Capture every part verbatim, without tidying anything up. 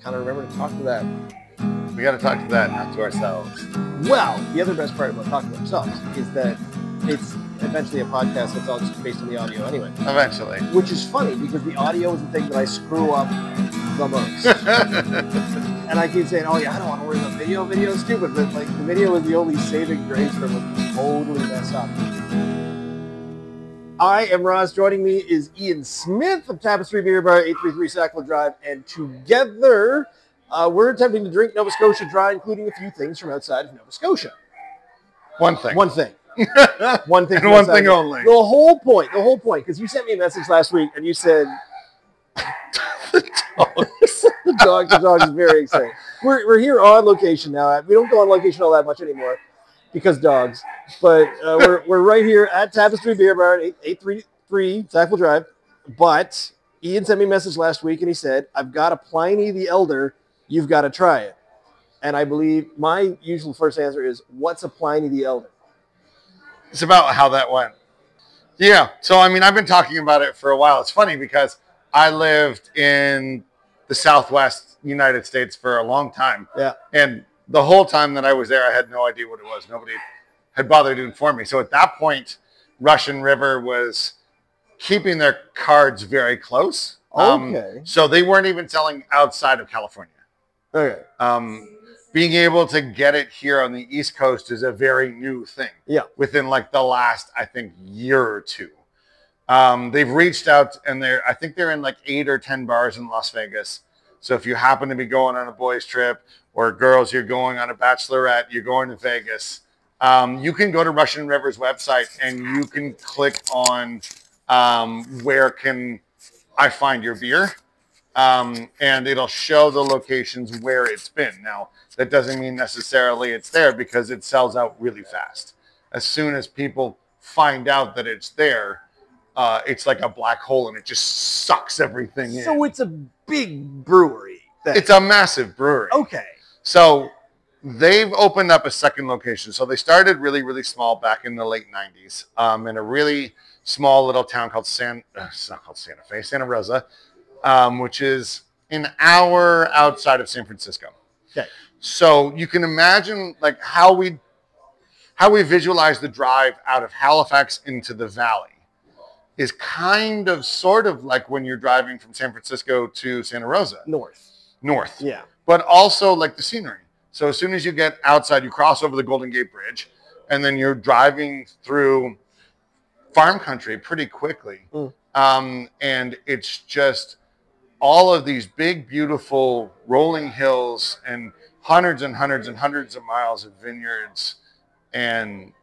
kind of remember to talk to that. We got to talk to that, not to ourselves. Well, the other best part about talking to ourselves is that it's eventually a podcast that's all just based on the audio anyway. Eventually. Which is funny because the audio is the thing that I screw up the most. And I keep saying, oh yeah, I don't want to worry about video. Video is stupid, but like the video is the only saving grace from it totally mess up. I am Ross. Joining me is Ian Smith of Tapestry Beer Bar, eight thirty-three Sackville Drive, and together uh, we're attempting to drink Nova Scotia dry, including a few things from outside of Nova Scotia. One thing. One thing. One thing. And one thing only. The whole point. The whole point. Because you sent me a message last week and you said the dogs. the dog. The dog is very excited. We're we're here on location now. We don't go on location all that much anymore because dogs. But uh, we're we're right here at Tapestry Beer Bar, eight thirty-three Sackville Drive. But Ian sent me a message last week and he said, "I've got a Pliny the Elder. You've got to try it." And I believe my usual first answer is, "What's a Pliny the Elder?" It's about how that went. Yeah. So, I mean, I've been talking about it for a while. It's funny because I lived in the Southwest United States for a long time. Yeah. And the whole time that I was there, I had no idea what it was. Nobody had bothered to inform me. So at that point, Russian River was keeping their cards very close. Okay. Um, so they weren't even selling outside of California. Okay. Um, being able to get it here on the East Coast is a very new thing. Yeah. Within like the last, I think, year or two. Um, they've reached out and they're, I think they're in like eight or ten bars in Las Vegas. So if you happen to be going on a boys trip or girls, you're going on a bachelorette, you're going to Vegas, um, you can go to Russian River's website and you can click on um, where can I find your beer? Um, and it'll show the locations where it's been. Now, that doesn't mean necessarily it's there because it sells out really fast. As soon as people find out that it's there, uh, it's like a black hole and it just sucks everything in. So it's a big brewery. Then. It's a massive brewery. Okay. So they've opened up a second location. So they started really, really small back in the late nineties um, in a really small little town called San, uh, it's not called Santa Fe, Santa Rosa, um, which is an hour outside of San Francisco. Okay. So you can imagine like how we how we visualize the drive out of Halifax into the valley is kind of sort of like when you're driving from San Francisco to Santa Rosa. North. North. Yeah. But also like the scenery. So as soon as you get outside, you cross over the Golden Gate Bridge and then you're driving through farm country pretty quickly. Mm. Um, and it's just all of these big, beautiful rolling hills and hundreds and hundreds and hundreds of miles of vineyards and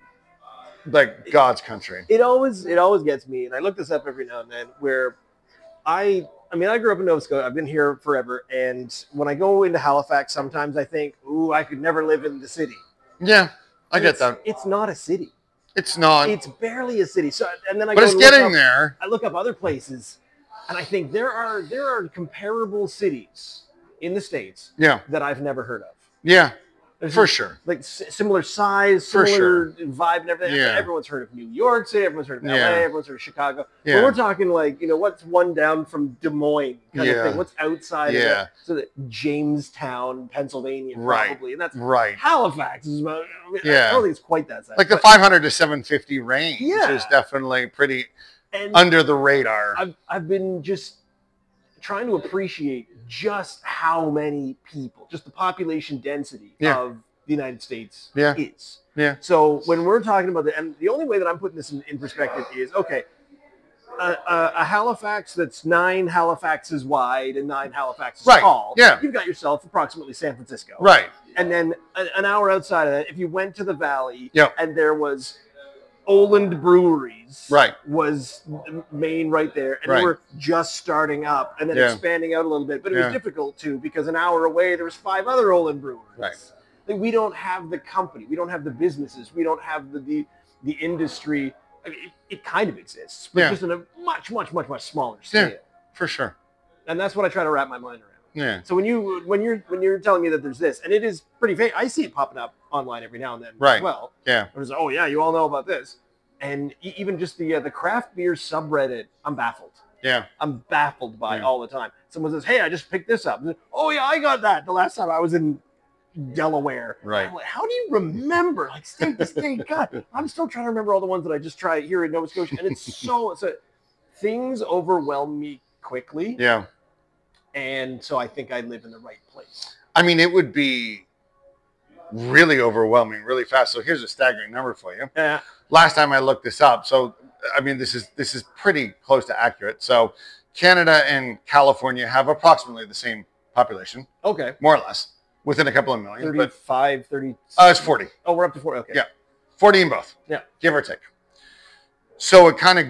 like God's country. It always it always gets me, and I look this up every now and then, where I I mean I grew up in Nova Scotia. I've been here forever, and when I go into Halifax, sometimes I think, ooh, I could never live in the city. Yeah, I And get it's, that. It's not a city. It's not. It's barely a city. So and then I but go it's and look getting up, there. I look up other places, and I think there are there are comparable cities in the States Yeah, that I've never heard of. yeah, There's for just, sure. like s- similar size, For similar vibe and everything. Yeah. Everyone's heard of New York City, everyone's heard of L A, Yeah. everyone's heard of Chicago. Yeah. But we're talking like, you know, what's one down from Des Moines kind Yeah. of thing? What's outside Yeah. of that? So that Jamestown, Pennsylvania, Right. probably. And that's Right. Halifax is about, I, mean, Yeah. I don't think it's quite that size. Like the but- five hundred to seven fifty range Yeah. is definitely pretty and under the radar. I've, I've been just trying to appreciate just how many people, just the population density Yeah. of the United States Yeah. is. Yeah. So when we're talking about the, and the only way that I'm putting this in, in perspective is, okay, a, a, a Halifax that's nine Halifaxes wide and nine Halifaxes Right. tall. Yeah. You've got yourself approximately San Francisco. Right. And then a, an hour outside of that, if you went to the valley Yep. and there was Oland Breweries Right. was main right there, and Right. they were just starting up and then Yeah. expanding out a little bit. But it Yeah. was difficult too because an hour away there was five other Oland Breweries. Right. Like, we don't have the company, we don't have the businesses, we don't have the the, the industry. I mean, it, it kind of exists, but Yeah. just in a much, much, much, much smaller scale. Yeah. For sure. And that's what I try to wrap my mind around. Yeah. So when you when you're when you're telling me that there's this, and it is pretty famous, I see it popping up online every now and then Right. as well. Yeah. There's oh yeah, you all know about this, and e- even just the uh, the craft beer subreddit, I'm baffled. Yeah. I'm baffled by Yeah. all the time. Someone says, "Hey, I just picked this up." Oh yeah, I got that the last time I was in Delaware. Right. I'm like, how do you remember like state to state? God, I'm still trying to remember all the ones that I just tried here in Nova Scotia, and it's so so things overwhelm me quickly. Yeah. And so I think I live in the right place. I mean, it would be really overwhelming, really fast. So here's a staggering number for you. Yeah. Last time I looked this up, so I mean, this is this is pretty close to accurate. So Canada and California have approximately the same population, Okay. more or less, within a couple of million. But thirty-five, thirty. uh, it's forty. Oh, we're up to forty. Okay. Yeah. forty in both. Yeah. Give or take. So it kind of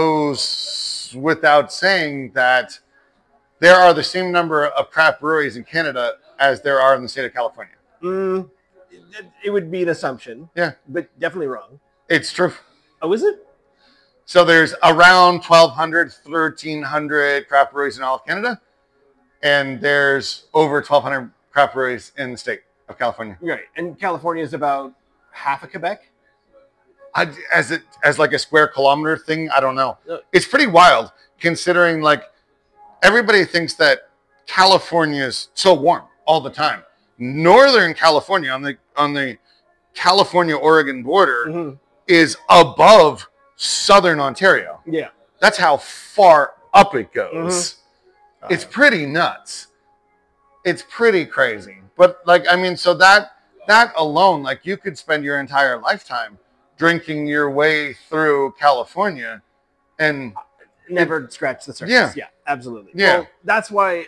goes without saying that there are the same number of craft breweries in Canada as there are in the state of California. Mm, it, it would be an assumption. Yeah. But definitely wrong. It's true. Oh, is it? So there's around twelve hundred, thirteen hundred craft breweries in all of Canada, and there's over twelve hundred craft breweries in the state of California. Right. And California is about half of Quebec. I, as it as like a square kilometer thing, I don't know. Uh, It's pretty wild considering like everybody thinks that California is so warm all the time. Northern California on the on the California-Oregon border mhm. is above Southern Ontario. Yeah. That's how far up it goes. Mhm. It's pretty nuts. It's pretty crazy. But like, I mean, so that that alone, like you could spend your entire lifetime drinking your way through California and Never scratch the surface. Yeah. Yeah, absolutely. Yeah. Well, that's why,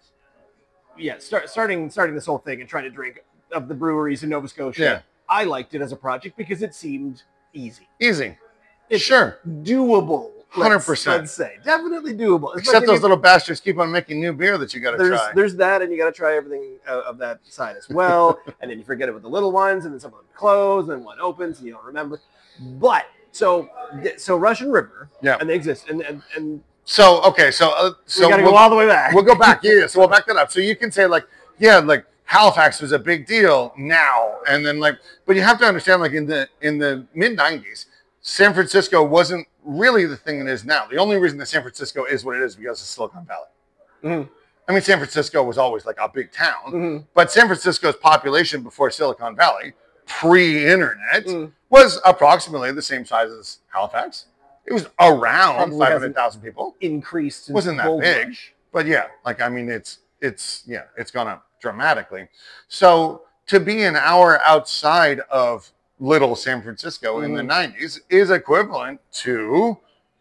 yeah, start, starting starting this whole thing and trying to drink of the breweries in Nova Scotia, Yeah. I liked it as a project because it seemed easy. easy. It's Sure. doable. let's- one hundred percent. Let's say. Definitely doable. Except Especially those if- little bastards keep on making new beer that you got to there's try. there's that, and you got to try everything uh, of that side as well. And then you forget it with the little ones, and then some of them close, and then one opens, and you don't remember. But so so Russian River, Yeah. and they exist, and and, and So, okay, so uh, so we got to we'll, go all the way back. we'll go back. Yeah, yeah, so we'll back that up. So you can say like, yeah, like Halifax was a big deal now, and then like, but you have to understand like in the in the mid nineties, San Francisco wasn't really the thing it is now. The only reason that San Francisco is what it is because of Silicon Valley. Mhm. I mean, San Francisco was always like a big town, Mhm. but San Francisco's population before Silicon Valley, pre-internet, Mhm. was approximately the same size as Halifax. It was around Probably five hundred thousand people. increased. since Wasn't that Gold big. Rush. But yeah, like I mean, it's it's yeah, it's gone up dramatically. So to be an hour outside of Little San Francisco in the Mhm. nineties is equivalent to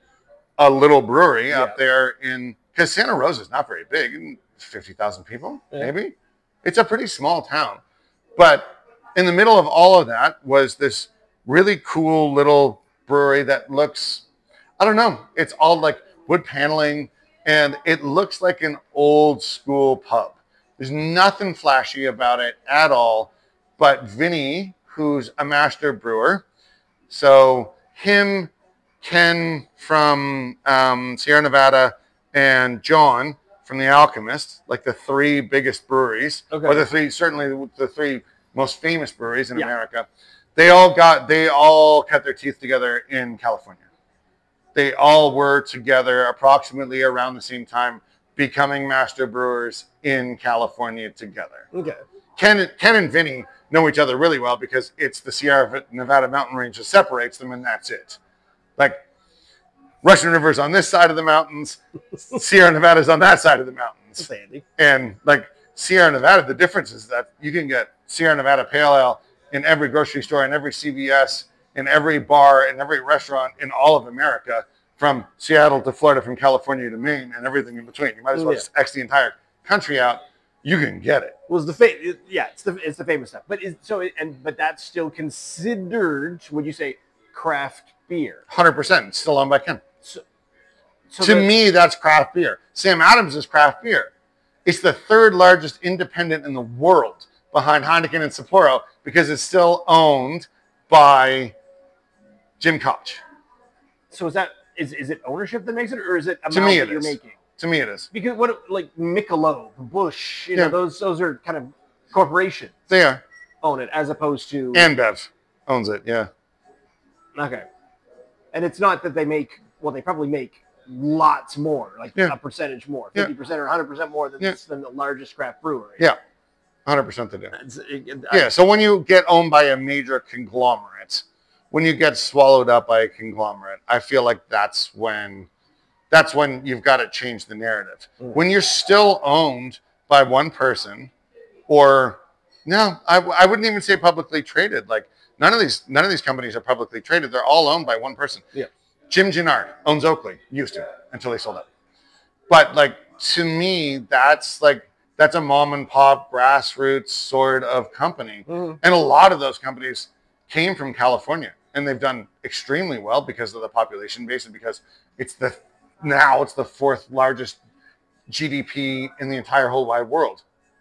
a little brewery Yeah. up there in because Santa Rosa is not very big, fifty thousand people Yeah. maybe. It's a pretty small town, but in the middle of all of that was this really cool little brewery that looks, I don't know, it's all like wood paneling. And it looks like an old school pub. There's nothing flashy about it at all. But Vinny, who's a master brewer, so him, Ken from um, Sierra Nevada, and John from The Alchemist, like the three biggest breweries, Okay. or the three, certainly the three most famous breweries in Yeah. America, they all got, they all cut their teeth together in California. They all were together approximately around the same time, becoming master brewers in California together. Okay. Ken, Ken and Vinny know each other really well because it's the Sierra Nevada mountain range that separates them, and that's it. Like, Russian River's on this side of the mountains, Sierra Nevada's on that side of the mountains. That's handy. And, like, Sierra Nevada, the difference is that you can get Sierra Nevada Pale Ale in every grocery store, in every C V S, in every bar, in every restaurant in all of America, from Seattle to Florida, from California to Maine, and everything in between. You might as well Yeah. just X the entire country out. You can get it. Was the fa- it- yeah, it's the it's the famous stuff. But is so it, and but that's still considered, would you say, craft beer? one hundred percent. It's still owned by Ken. So to the- me, that's craft beer. Sam Adams is craft beer. It's the third largest independent in the world behind Heineken and Sapporo because it's still owned by Jim Koch. So is that is is it ownership that makes it, or is it amount To me, that it you're is. making? To me, it is. Because what like Michelob, Busch, you Yeah. know, those those are kind of corporations They are. own it as opposed to And Bev owns it, yeah. okay. And it's not that they make well, they probably make lots more, like Yeah. a percentage more, Yeah. fifty percent or one hundred percent more than, Yeah. than the largest craft brewery. Yeah, one hundred percent they do. It's- it- it- Yeah, so when you get owned by a major conglomerate, when you get swallowed up by a conglomerate, I feel like that's when that's when you've got to change the narrative. Mm. When you're still owned by one person, or no, I, I wouldn't even say publicly traded. Like none of these none of these companies are publicly traded. They're all owned by one person. Yeah. Jim Gennard owns Oakley, used to until they sold it. But like to me, that's like that's a mom and pop grassroots sort of company. Mhm. And a lot of those companies came from California, and they've done extremely well because of the population base and because it's the now it's the fourth largest G D P in the entire whole wide world.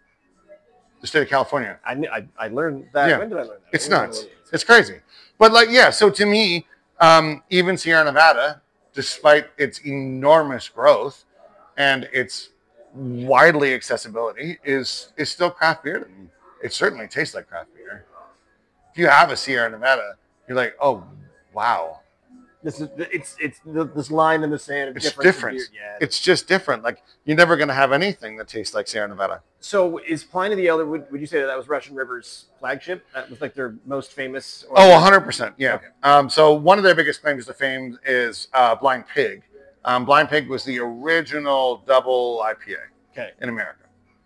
The state of California. I, kn- I I learned that. Yeah. When did I learn that? It's When did I nuts. learn that? It's crazy. But like, yeah, so to me, um, even Sierra Nevada, despite its enormous growth and its widely accessibility, is is still craft beer to me. It certainly tastes like craft beer. If you have a Sierra Nevada, you're like, oh, wow. This is it's it's the, this line in the sand. Of It's difference in different. beer. Yeah. It's just different. Like, you're never going to have anything that tastes like Sierra Nevada. So is Pliny the Elder? Would, would you say that that was Russian River's flagship? That was like their most famous. Or Oh, one hundred percent. Yeah. Okay. Um, so one of their biggest claims to fame is uh, Blind Pig. Um, Blind Pig was the original double I P A Okay. in America.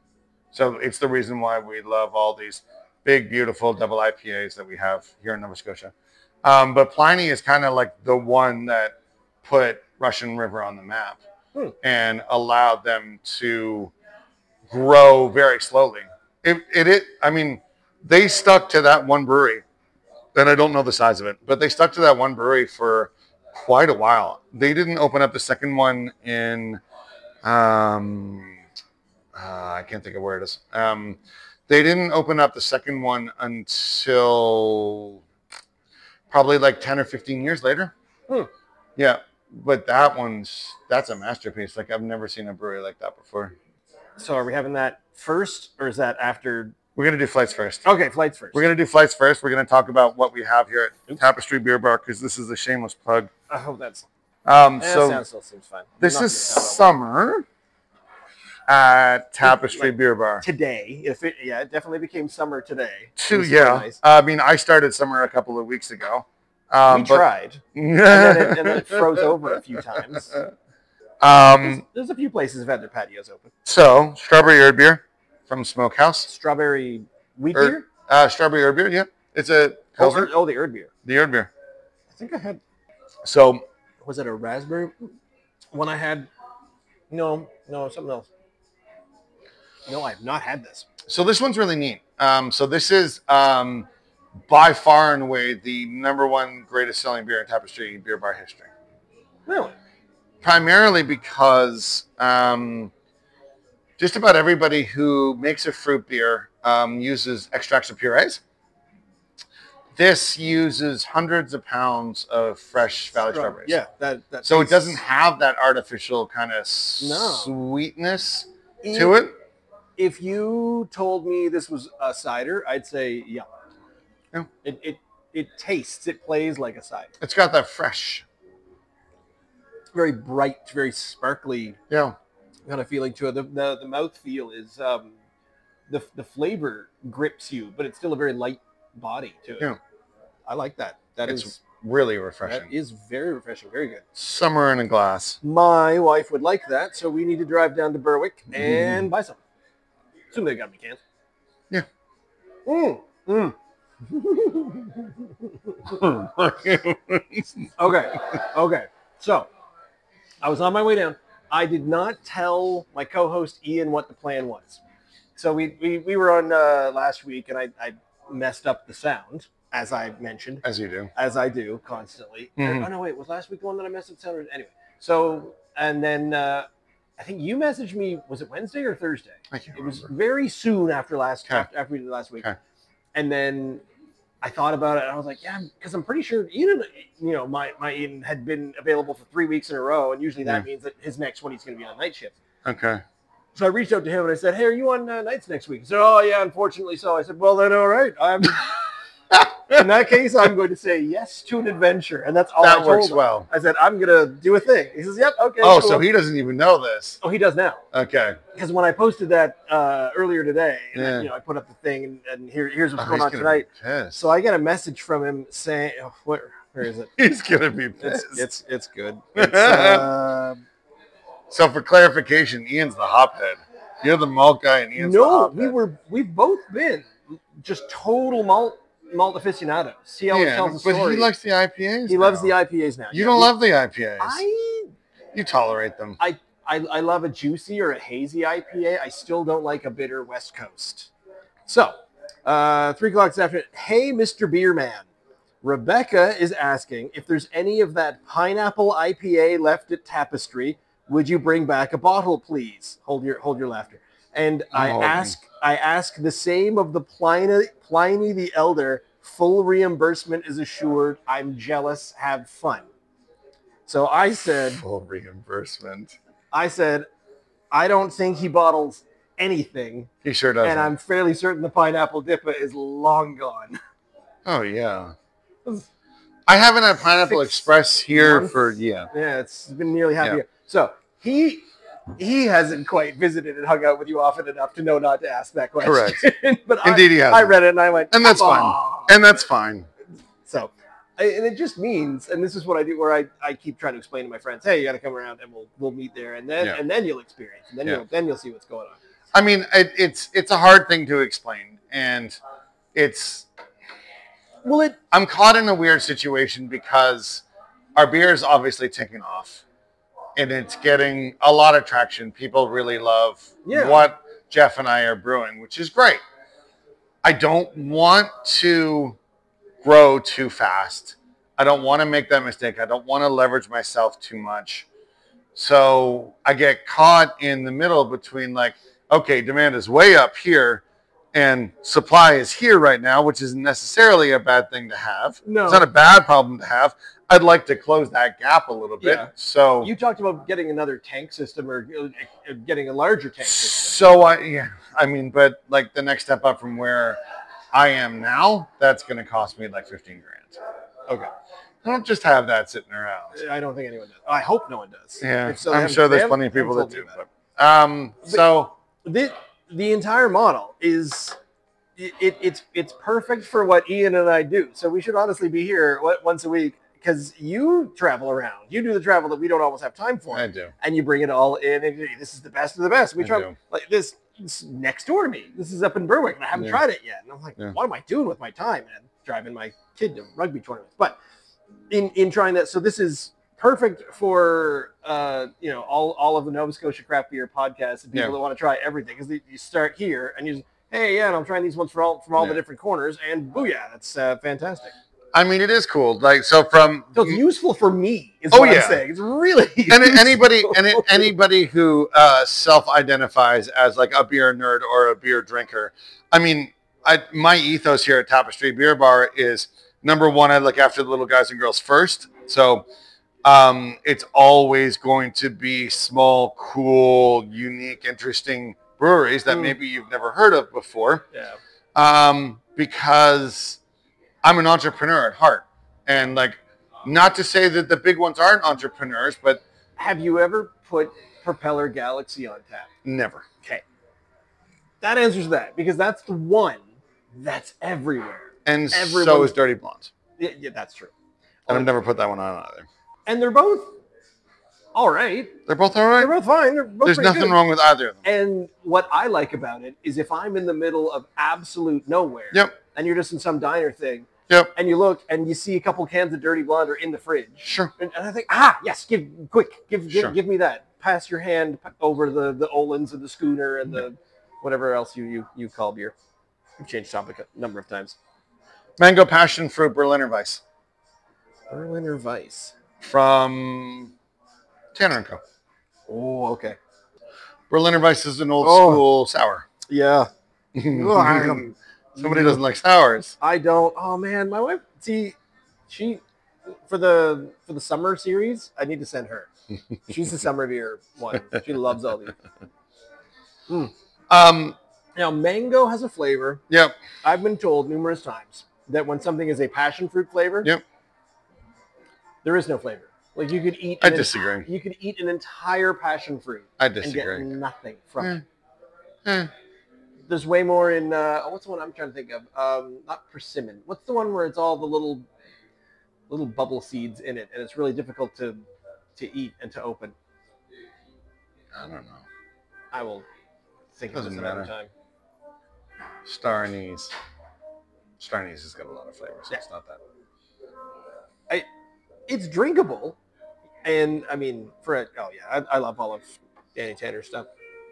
So it's the reason why we love all these big, beautiful double I P As that we have here in Nova Scotia. Um, but Pliny is kind of like the one that put Russian River on the map Hmm. and allowed them to grow very slowly. It, it, it, I mean, they stuck to that one brewery, and I don't know the size of it, but they stuck to that one brewery for quite a while. They didn't open up the second one in, um, uh, I can't think of where it is. Um, they didn't open up the second one until probably like ten or fifteen years later. Hmm. Yeah, but that one's, that's a masterpiece. Like, I've never seen a brewery like that before. So are we having that first, or is that after? We're going to do flights first. Okay, flights first. We're going to do flights first. We're going to talk about what we have here at Tapestry Beer Bar, because this is a shameless plug. I hope that's. Um, Eh, so sound still seems fine. this Nothing is to count on. summer at Tapestry Like, Beer Bar. Today, if it yeah, it definitely became summer today. Two, It was yeah. nice. I mean, I started summer a couple of weeks ago. Um, we tried, and then, it, and then it froze over a few times. um, There's, there's a few places that have had their patios open. so, strawberry herb beer from Smokehouse. Strawberry wheat Herb- beer. Uh, strawberry herb beer, yeah. It's a Oh, Pilsner. er- oh, the herb beer. The herb beer. I think I had. So, Was it a raspberry? One I had. No, no, something else. No, I have not had this. so this one's really neat. Um, so this is um, by far and away the number one greatest selling beer in Tapestry Beer Bar history. Really? Primarily because um, just about everybody who makes a fruit beer um, uses extracts of purees. This uses hundreds of pounds of fresh Valley Straw- strawberries. Yeah, that. that So it tastes- doesn't have that artificial kind of No. sweetness If- to it. If you told me this was a cider, I'd say yeah. Yeah. It it it tastes. It plays like a cider. It's got that fresh. Very bright, very sparkly Yeah. kind of feeling to it. The the, the mouth feel is um, the the flavor grips you, but it's still a very light body to it. Yeah. I like that. That It's is really that refreshing. is very refreshing. Very good. Summer in a glass. My wife would like that, so we need to drive down to Berwick Mm-hmm. and buy some. Assume they got any cans. Yeah. Mm. Mm. Okay. Okay. So, I was on my way down. I did not tell my co-host Ian what the plan was. So we we, we were on uh, last week, and I, I messed up the sound, as I mentioned, As you do. as I do constantly. Mhm. Oh no, wait, was last week the one that I messed up the sound? Anyway, so and then uh, I think you messaged me. Was it Wednesday or Thursday? I can't It was remember. very soon after last Okay. after, after we did last week, Okay. and then I thought about it, and I was like, yeah, because I'm pretty sure Ian, you know, my my Ian had been available for three weeks in a row, and usually that Yeah. means that his next one he's going to be on night shift. Okay. So I reached out to him and I said, hey, are you on uh, nights next week? He said, oh yeah, unfortunately so. I said, well then, all right, I'm In that case, I'm going to say yes to an adventure, and that's all That I told works him. well. I said I'm gonna do a thing. He says, "Yep, okay." Oh, cool. so he doesn't even know this. Oh, he does now. Okay. Because when I posted that uh, earlier today, and Yeah. I, you know, I put up the thing, and, and here, here's what's Oh, going he's on gonna tonight. be pissed. So I get a message from him saying, oh, "Where, where is it?" He's gonna be It's pissed. it's it's good. It's, uh, So for clarification, Ian's the hophead. You're the malt guy, and Ian's the no, hophead. we were we've both been just total malt malt aficionados. See how it Yeah, tells a but story. he likes the I P As. He now. loves the I P As now. You Yeah, don't we- love the I P As. I You tolerate them. I, I I love a juicy or a hazy I P A. I still don't like a bitter West Coast. So, uh, three o'clock this afternoon. Hey, Mister Beer Man. Rebecca is asking if there's any of that pineapple I P A left at Tapestry. Would you bring back a bottle, please? Hold your hold your laughter. And I Oh. ask I ask the same of the Pliny, Pliny the Elder. Full reimbursement is assured. I'm jealous. Have fun. So I said, Full reimbursement. I said, I don't think he bottles anything, He sure does. and I'm fairly certain the pineapple dippa is long gone. Oh yeah. I haven't had Pineapple Six Express here months? for yeah. Yeah, it's been nearly half Yeah. a year. So he he hasn't quite visited and hung out with you often enough to know not to ask that question. Correct. But Indeed, I, he has. I read it and I went, And that's "Come fine. on." And that's fine. So, I- and it just means, and this is what I do, where I, I keep trying to explain to my friends, hey, you got to come around and we'll we'll meet there, and then Yeah. and then you'll experience, and then Yeah. you'll then you'll see what's going on. I mean, it, it's it's a hard thing to explain, and it's Well, it I'm caught in a weird situation because our beer is obviously taking off, and it's getting a lot of traction. People really love Yeah. what Jeff and I are brewing, which is great. I don't want to grow too fast. I don't want to make that mistake. I don't want to leverage myself too much. So I get caught in the middle between like, okay, demand is way up here and supply is here right now, which isn't necessarily a bad thing to have. No. It's not a bad problem to have. I'd like to close that gap a little bit. Yeah. So You talked about getting another tank system or uh, getting a larger tank system. So I yeah, I mean, but like the next step up from where I am now, that's going to cost me like fifteen grand. Okay. I don't just have that sitting around. I don't think anyone does. I hope no one does. Yeah, If so, they I'm haven't- sure they there's haven't- plenty of they people haven't that told do. me But um, so the the entire model is it, it it's it's perfect for what Ian and I do. So we should honestly be here what, once a week because you travel around. You do the travel that we don't always have time for, I do. and you bring it all in. And this is the best of the best. We I travel do. like this, this next door to me. This is up in Berwick, and I haven't Yeah. tried it yet. And I'm like, Yeah. what am I doing with my time? And I'm driving my kid to rugby tournaments, but in in trying that, so this is perfect for uh, you know all, all of the Nova Scotia craft beer podcasts and people Yeah. that want to try everything because you start here and you just, hey yeah, and I'm trying these ones from all from all the Yeah. different corners and booyah, that's uh, fantastic. I mean, it is cool. Like so from So it's useful for me. Is Oh, what yeah. I'm saying. It's really and anybody useful. and it- anybody who uh, self-identifies as like a beer nerd or a beer drinker. I mean, I, my ethos here at Tapestry Beer Bar is number one. I look after the little guys and girls first. So um, it's always going to be small, cool, unique, interesting breweries that Mm. maybe you've never heard of before. yeah. Um, because I'm an entrepreneur at heart, and like, not to say that the big ones aren't entrepreneurs, but Have you ever put Propeller Galaxy on tap? never. Okay. That answers that because that's the one that's everywhere. And so Everyone- is Dirty Blonde. Yeah, yeah that's true. And I've never put that one on either. And they're both all right. They're both all They're right. both fine. They're both There's pretty nothing good. wrong with either of them. And what I like about it is if I'm in the middle of absolute nowhere, Yep. and you're just in some diner thing, Yep. and you look and you see a couple cans of Dirty Blonde are in the fridge, Sure. and, and I think, ah, yes, give quick, give give, Sure. give me that. Pass your hand over the the Olins and the Schooner and the whatever else you you you call beer. We've changed topic a number of times. Mango Passion Fruit Berliner Weiss Berliner Weiss. from Tanner and Co. Oh, okay. Berliner Weiss is an old Oh. school sour. Yeah. Somebody doesn't like sours. I don't. Oh man, my wife. See, she for the for the summer series. I need to send her. She's the summer beer one. She loves all these. Um. Now, mango has a flavor. Yep. I've been told numerous times that when something is a passion fruit flavor, Yep. there is no flavor. Like you could eat. I an disagree. ent- you could eat an entire passion fruit. I And disagree. get nothing from Eh. it. Eh. There's way more in. Uh, oh, what's the one I'm trying to think of? Um, not persimmon. What's the one where it's all the little, little bubble seeds in it, and it's really difficult to, to eat and to open. I don't know. I will think Doesn't of this another matter. time. Star anise. Star anise has got a lot of flavor, so Yeah. it's not that. I, it's drinkable, and I mean, for a, oh yeah, I, I love all of Danny Tanner's stuff.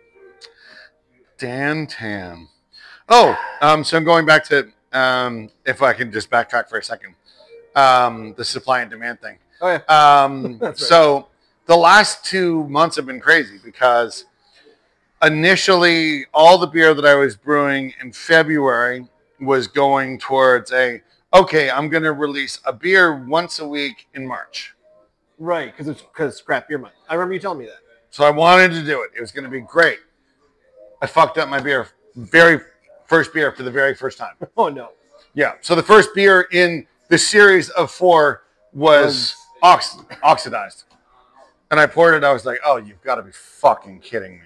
Dan Tan. Oh, um, so I'm going back to, um, if I can just backtrack for a second, um, the supply and demand thing. Oh yeah. Um, That's right. So the last two months have been crazy because initially all the beer that I was brewing in February was going towards a, okay, I'm going to release a beer once a week in March. Right, because it's because crap beer month. I remember you telling me that. So I wanted to do it. It was going to be great. I fucked up my beer, very first beer for the very first time. Oh no. Yeah. So the first beer in the series of four was ox- oxidized. And I poured it. I was like, oh, you've got to be fucking kidding me.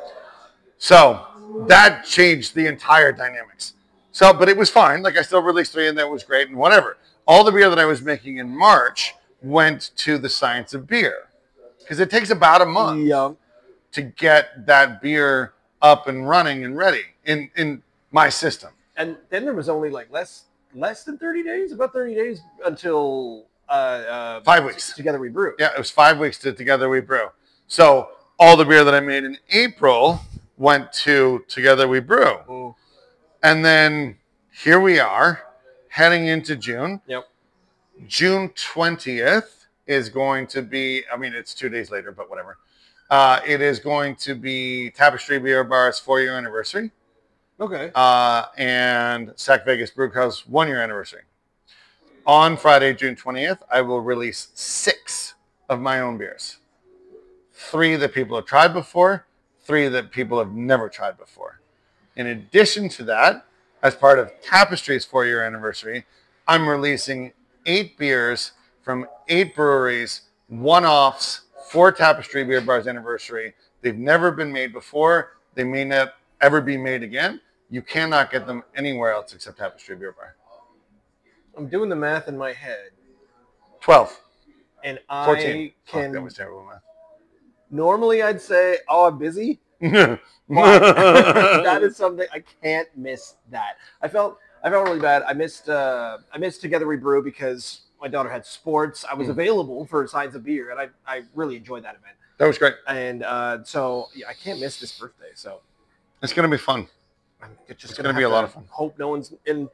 So that changed the entire dynamics. So, but it was fine. Like I still released three and that was great and whatever. All the beer that I was making in March went to the Science of Beer because it takes about a month Yeah. to get that beer up and running and ready in, in my system. And then there was only like less less than thirty days, about thirty days until uh, uh, Five weeks. Together We Brew. Yeah, it was five weeks to Together We Brew. So all the beer that I made in April went to Together We Brew. Mm. And then here we are heading into June. Yep. June twentieth is going to be, I mean, it's two days later, but whatever. Uh, it is going to be Tapestry Beer Bar's four-year anniversary. Okay. Uh, and Sac Vegas Brewhouse one-year anniversary. On Friday, June twentieth, I will release six of my own beers. Three that people have tried before, three that people have never tried before. In addition to that, as part of Tapestry's four-year anniversary, I'm releasing eight beers from eight breweries, one-offs for Tapestry Beer Bar's anniversary. They've never been made before. They may not ever be made again. You cannot get them anywhere else except Tapestry Beer Bar. I'm doing the math in my head, twelve. and I fourteen. can. Fuck, that was terrible math. Normally, I'd say, "Oh, I'm busy." But that is something I can't miss. That I felt I felt really bad. I missed uh, I missed Together We Brew because my daughter had sports. I was Mm. available for Signs of Beer, and I, I really enjoyed that event. That was great. And uh, so yeah, I can't miss this birthday. So It's going to be fun. I'm just It's gonna, gonna be have a lot to of fun. Hope no one's in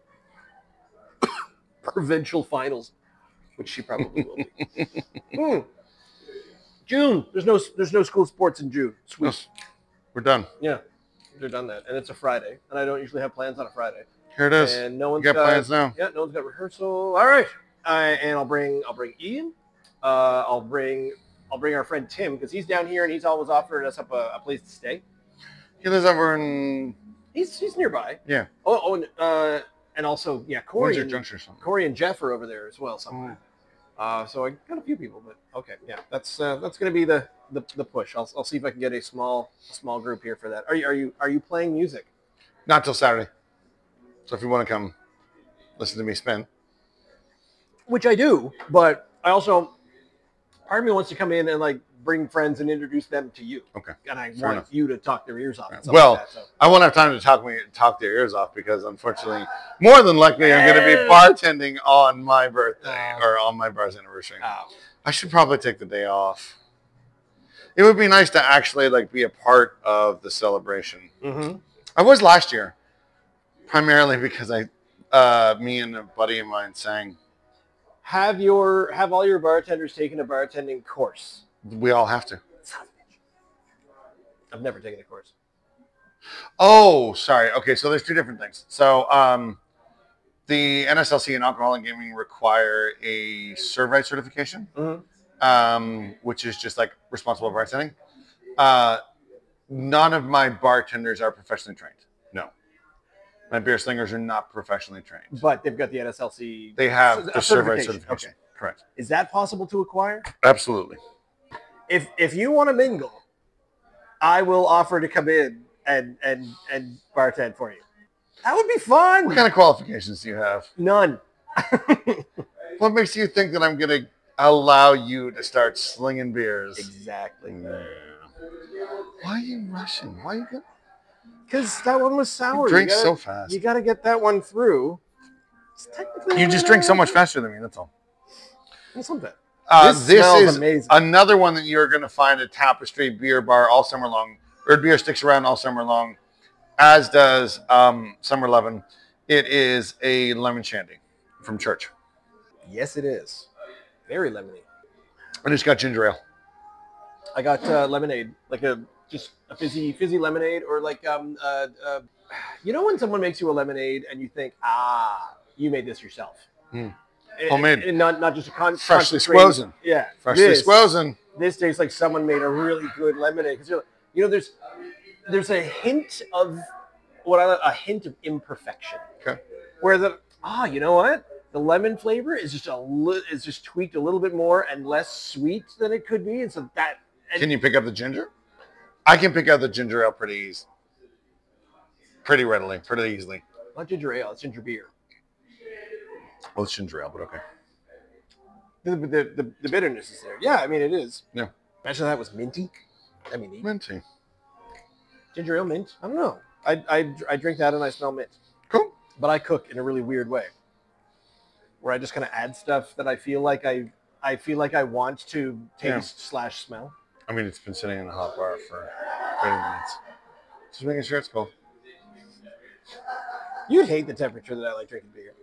provincial finals, which she probably will be. Mm. June. There's no there's no school sports in June. Sweet. Yes. We're done. Yeah, they're done that, and it's a Friday, and I don't usually have plans on a Friday. Here it is. And no one's You got plans now. Yeah, no one's got rehearsal. All right, uh, and I'll bring I'll bring Ian. Uh, I'll bring I'll bring our friend Tim because he's down here and he's always offering us up a, a place to stay. He lives over in He's he's nearby. Yeah. Oh, oh and, uh, and also yeah, Corey Windsor and, Junction or something. Corey and Jeff are over there as well somewhere. Uh, so I got a few people, but okay, yeah, that's uh, that's gonna be the, the, the push. I'll, I'll see if I can get a small small group here for that. Are you are you are you playing music? Not till Saturday. So if you want to come listen to me spin. Which I do, but I also part of me wants to come in and like bring friends and introduce them to you. Okay. And I Fair want enough. you to talk their ears off. And stuff Well, like that, so. I won't have time to talk me talk their ears off because unfortunately, more than likely, I'm going to be bartending on my birthday Oh. or on my bar's anniversary. Oh. I should probably take the day off. It would be nice to actually like be a part of the celebration. Mm-hmm. I was last year, primarily because I, uh, me and a buddy of mine sang. Have your have all your bartenders taken a bartending course? We all have to. I've never taken a course. Oh, sorry. Okay, so there's two different things. So um, the N S L C and Alcohol and Gaming require a serve right certification, Mm-hmm. um, which is just like responsible bartending. Uh, none of my bartenders are professionally trained. No. My beer slingers are not professionally trained. But they've got the N S L C. They have c- the a certification. certification. certification. Okay. Correct. Is that possible to acquire? Absolutely. If if you want to mingle, I will offer to come in and and and bartend for you. That would be fun. What kind of qualifications do you have? None. What makes you think that I'm going to allow you to start slinging beers? Exactly. Yeah. Why are you rushing? Why are you going? Because that one was sour. You drink gotta, so fast. You got to get that one through. It's technically You just drink so much faster than me. That's all. It's something. Uh, This this smells is amazing. another one that you're going to find at Tapestry Beer Bar all summer long. Bird Beer sticks around all summer long, as does um, Summer Eleven. It is a lemon shandy from Church. Yes, it is. Very lemony. And it's got ginger ale. I got uh, lemonade, like a just a fizzy fizzy lemonade, or like um uh, uh you know when someone makes you a lemonade and you think, ah, you made this yourself. Mm. And- Homemade. and not not just a con- Freshly concentrated- squozen. Yeah, Freshly this, squozen. This tastes like someone made a really good lemonade because you're, you know, there's there's a hint of what I a hint of imperfection. Okay. Where the ah, you know what? The lemon flavor is just a li- is just tweaked a little bit more and less sweet than it could be, and so that. And Can you pick up the ginger? I can pick up the ginger ale pretty easy. Pretty readily, pretty easily. Not ginger ale, it's ginger beer. Well, it's ginger ale, but okay. The, the, the, the bitterness is there. Yeah, I mean, it is. Yeah. Imagine that was minty. I mean, Minty. ginger ale mint. I don't know. I, I, I drink that and I smell mint. Cool. But I cook in a really weird way, where I just kind of add stuff that I feel like I I feel like I want to taste Yeah. slash smell. I mean, it's been sitting in a hot bar for thirty minutes. Just making sure it's cold. You'd hate the temperature that I like drinking beer.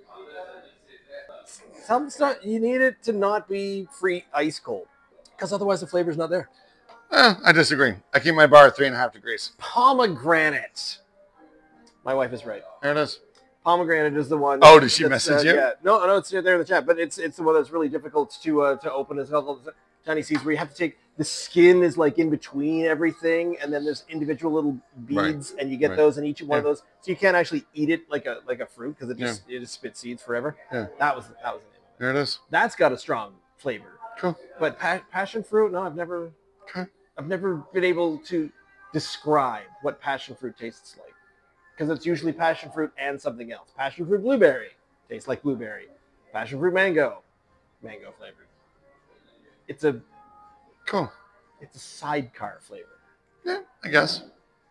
Some stuff you need it to not be free ice cold, because otherwise the flavor's not there. Eh, I disagree. I keep my bar at three and a half degrees. Pomegranate. My wife is right. There it is. Pomegranate is the one. Oh, did she that's, message uh, you? Yeah. No, no, it's there in the chat, but it's it's the one that's really difficult to uh, to open. As well, tiny seeds where you have to take the skin is like in between everything, and then there's individual little beads, and you get Right. those in each one of Yeah. those, so you can't actually eat it like a like a fruit because it just it just spits seeds forever. Yeah. That was that was the name of it. There it is. That's got a strong flavor, Cool. but pa- passion fruit, no, I've never Okay. I've never been able to describe what passion fruit tastes like. Because it's usually passion fruit and something else. Passion fruit blueberry tastes like blueberry. Passion fruit mango, mango flavored. It's a Cool. it's a sidecar flavor. Yeah, I guess.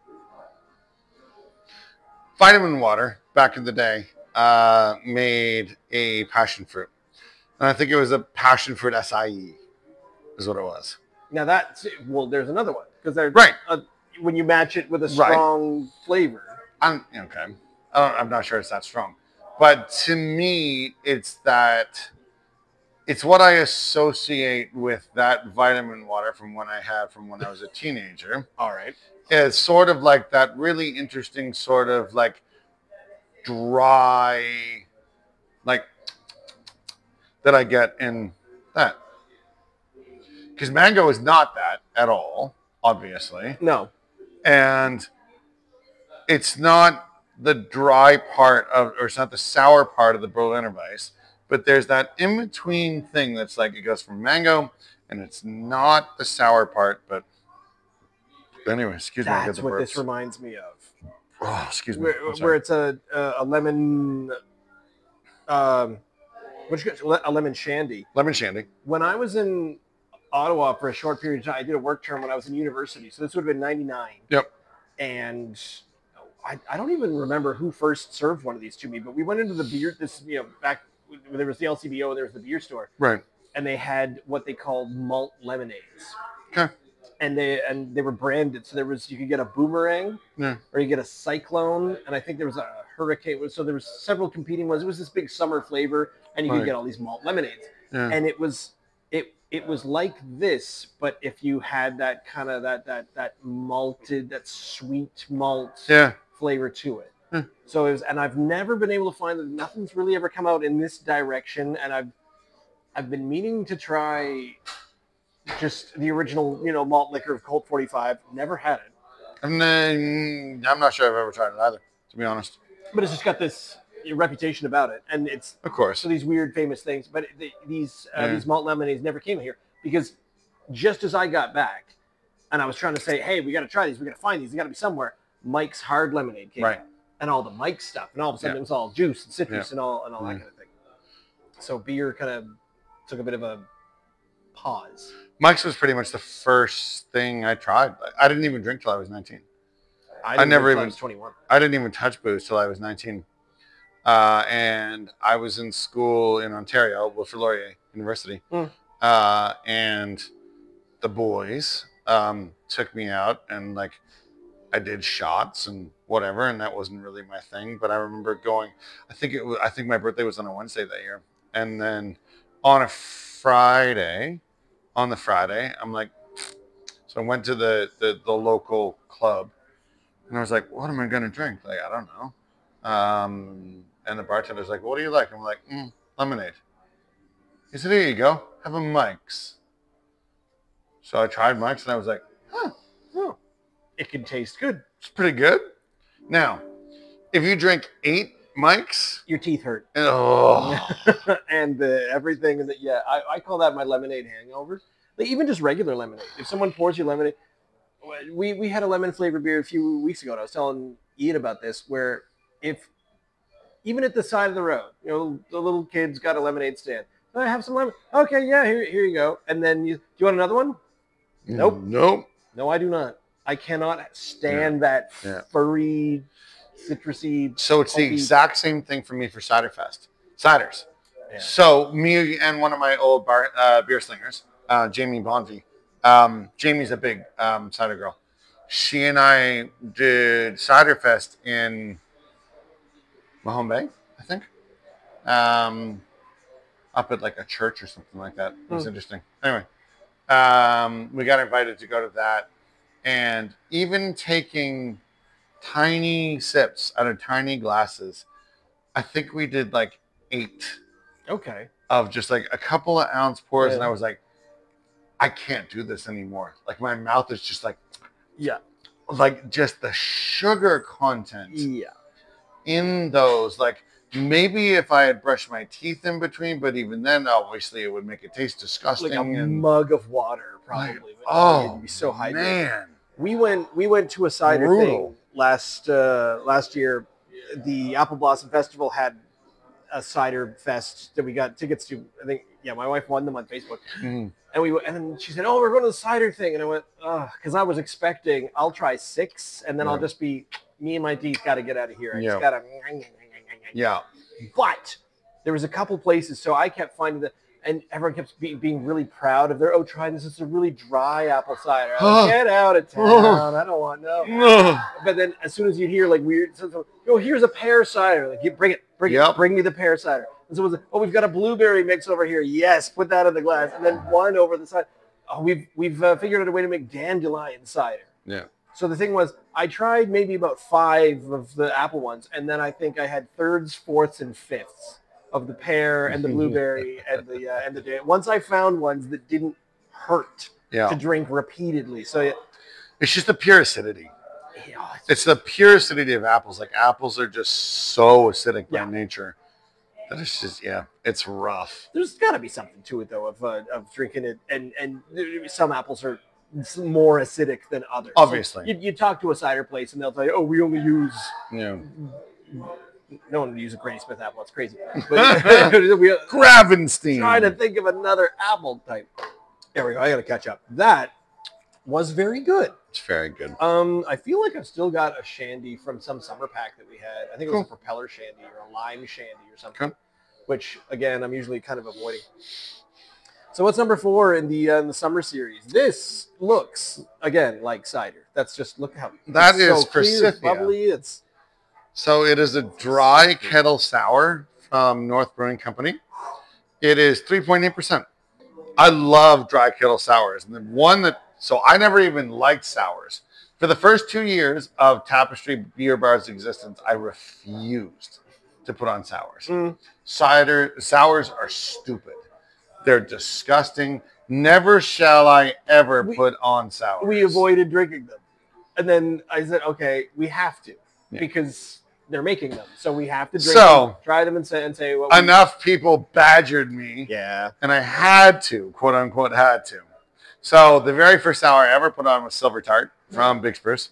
Vitamin Water, back in the day, uh, made a passion fruit. And I think it was a passion fruit S I E is what it was. Now that's well, there's another one because they're Right. uh, when you match it with a Right. strong flavor. I'm okay. I don't, I'm not sure it's that strong, but to me, it's that it's what I associate with that vitamin water from when I had from when I was a teenager. All right. It's sort of like that really interesting sort of like dry, like that I get in that. Because mango is not that at all, obviously. No. And it's not the dry part of, or it's not the sour part of the Berliner Weiss, but there's that in-between thing that's like, it goes from mango, and it's not the sour part, but anyway, excuse me. I get That's the what burps. this reminds me of. Oh, excuse me. Where, I'm sorry. where it's a a, a lemon, um, which a lemon shandy. Lemon shandy. When I was in Ottawa for a short period of time, I did a work term when I was in university. So this would have been ninety-nine. Yep. And I, I don't even remember who first served one of these to me, but we went into the beer, this, you know, back when there was the L C B O and there was the beer store. Right. And they had what they called malt lemonades. Okay. And they and they were branded. So there was, you could get a boomerang Yeah. or you get a cyclone. And I think there was a hurricane. So there was several competing ones. It was this big summer flavor and you Right. could get all these malt lemonades. Yeah. And it was, it, it was like this, but if you had that kind of that, that, that malted, that sweet malt Yeah. flavor to it. Hmm. So it was, and I've never been able to find that nothing's really ever come out in this direction. And I've, I've been meaning to try just the original, you know, malt liquor of Colt forty-five. Never had it. And then I'm not sure I've ever tried it either, to be honest. but it's just got this reputation about it, and it's Of course. so these weird famous things. But the, these uh, Yeah. these malt lemonades never came here because just as I got back, and I was trying to say, hey, we got to try these, we got to find these, they got to be somewhere. Mike's Hard Lemonade came Right. out, and all the Mike stuff, and all of a sudden Yeah. it was all juice and citrus Yeah. and all and all that Mm. kind of thing. So beer kind of took a bit of a pause. Mike's was pretty much the first thing I tried. I didn't even drink till I was nineteen. I, I never drink till even- was twenty-one. I didn't even touch booze till I was nineteen. Uh, and I was in school in Ontario, Wilfrid Laurier University. Mm. Uh, and the boys um, took me out and like I did shots and whatever, and that wasn't really my thing. But I remember going, I think it was, I think my birthday was on a Wednesday that year. And then on a Friday, on the Friday, I'm like, so I went to the, the, the local club and I was like, what am I going to drink? Like, I don't know. Um, and the bartender's like, what do you like? I'm like, mm, lemonade. He said, here you go. Have a Mike's. So I tried Mike's and I was like, huh, Oh, it can taste good. it's pretty good. Now, if you drink eight Mike's, Your teeth hurt. oh, and the everything that yeah, I, I call that my lemonade hangover. Like, even just regular lemonade. If someone pours you lemonade, we we had a lemon flavored beer a few weeks ago, and I was telling Ian about this, where if even at the side of the road, you know, the little kid's got a lemonade stand. I have some lemon. Okay, yeah, here here you go. And then you do you want another one? Nope. Nope. No, I do not. I cannot stand that Yeah. furry, citrusy. So it's the pulpy- exact same thing for me for Cider Fest. Ciders. Yeah. So me and one of my old bar, uh, beer slingers, uh, Jamie Bonvie. Um, Jamie's a big um, cider girl. She and I did Cider Fest in Mahone Bay, I think. Um, up at like a church or something like that. It was Hmm. interesting. Anyway, um, we got invited to go to that. And even taking tiny sips out of tiny glasses, I think we did like eight Okay. of just like a couple of ounce pours. And Yeah. I was like, I can't do this anymore. Like my mouth is just like, Yeah. like just the sugar content Yeah. in those. Like maybe if I had brushed my teeth in between, but even then, obviously it would make it taste disgusting. Like a and mug of water, probably. oh, You'd be so hydrated. man. We went. We went to a cider Brutal. thing last uh, last year. The Apple Blossom Festival had a cider fest that we got tickets to. I think. Yeah, my wife won them on Facebook, Mm. and we and then she said, "Oh, we're going to the cider thing," and I went, "Ugh," because I was expecting I'll try six, and then I'll Yeah. just be me and my teeth. Got to get out of here. I Yeah. just gotta. Yeah. But there was a couple places, so I kept finding that, and everyone kept be, being really proud of their, oh, try this. It's a really dry apple cider. I was, Get out of town. I don't want no. Ugh. But then as soon as you'd hear like weird, so, so, oh, here's a pear cider. Like, you bring it, bring Yep. it, bring me the pear cider. And so it was, oh, we've got a blueberry mix over here. Yes, put that in the glass. And then one over the side. Oh, we've we've uh, figured out a way to make dandelion cider. Yeah. So the thing was, I tried maybe about five of the apple ones, and then I think I had thirds, fourths, and fifths of the pear and the blueberry and the uh, and the dan- once I found ones that didn't hurt Yeah. to drink repeatedly. So yeah, It's just the pure acidity. yeah, it's- It's the pure acidity of apples. Like apples are just so acidic Yeah. by nature that it's just, yeah, it's rough. there's got to be something to it though of uh, of drinking it, and and some apples are more acidic than others. Obviously. you, you talk to a cider place and they'll tell you, oh, we only use. Yeah. No one would use a Granny Smith apple. It's crazy. But we, Gravenstein. trying to think of another apple type. There we go. I got to catch up. That was very good. It's very good. Um, I feel like I've still got a shandy from some summer pack that we had. I think it was Cool. a propeller shandy or a lime shandy or something. Okay. Which again, I'm usually kind of avoiding. So what's number four in the uh, in the summer series? This looks again like cider. That's just look how That it's is so clear, it's Forsythia. bubbly. It's So it is a dry kettle sour from North Brewing Company. It is three point eight percent. I love dry kettle sours. And the one that, so I never even liked sours. For the first two years of Tapestry Beer Bar's existence, I refused to put on sours. Mm. Cider, sours are stupid. They're disgusting. Never shall I ever We- put on sours. we avoided drinking them, and then I said, okay, we have to Yeah. because they're making them, so we have to drink So- them, try them, and say and say what we, Enough people badgered me, Yeah. and I had to, quote unquote, had to. So the very first sour I ever put on was Silver Tart from Big Spruce.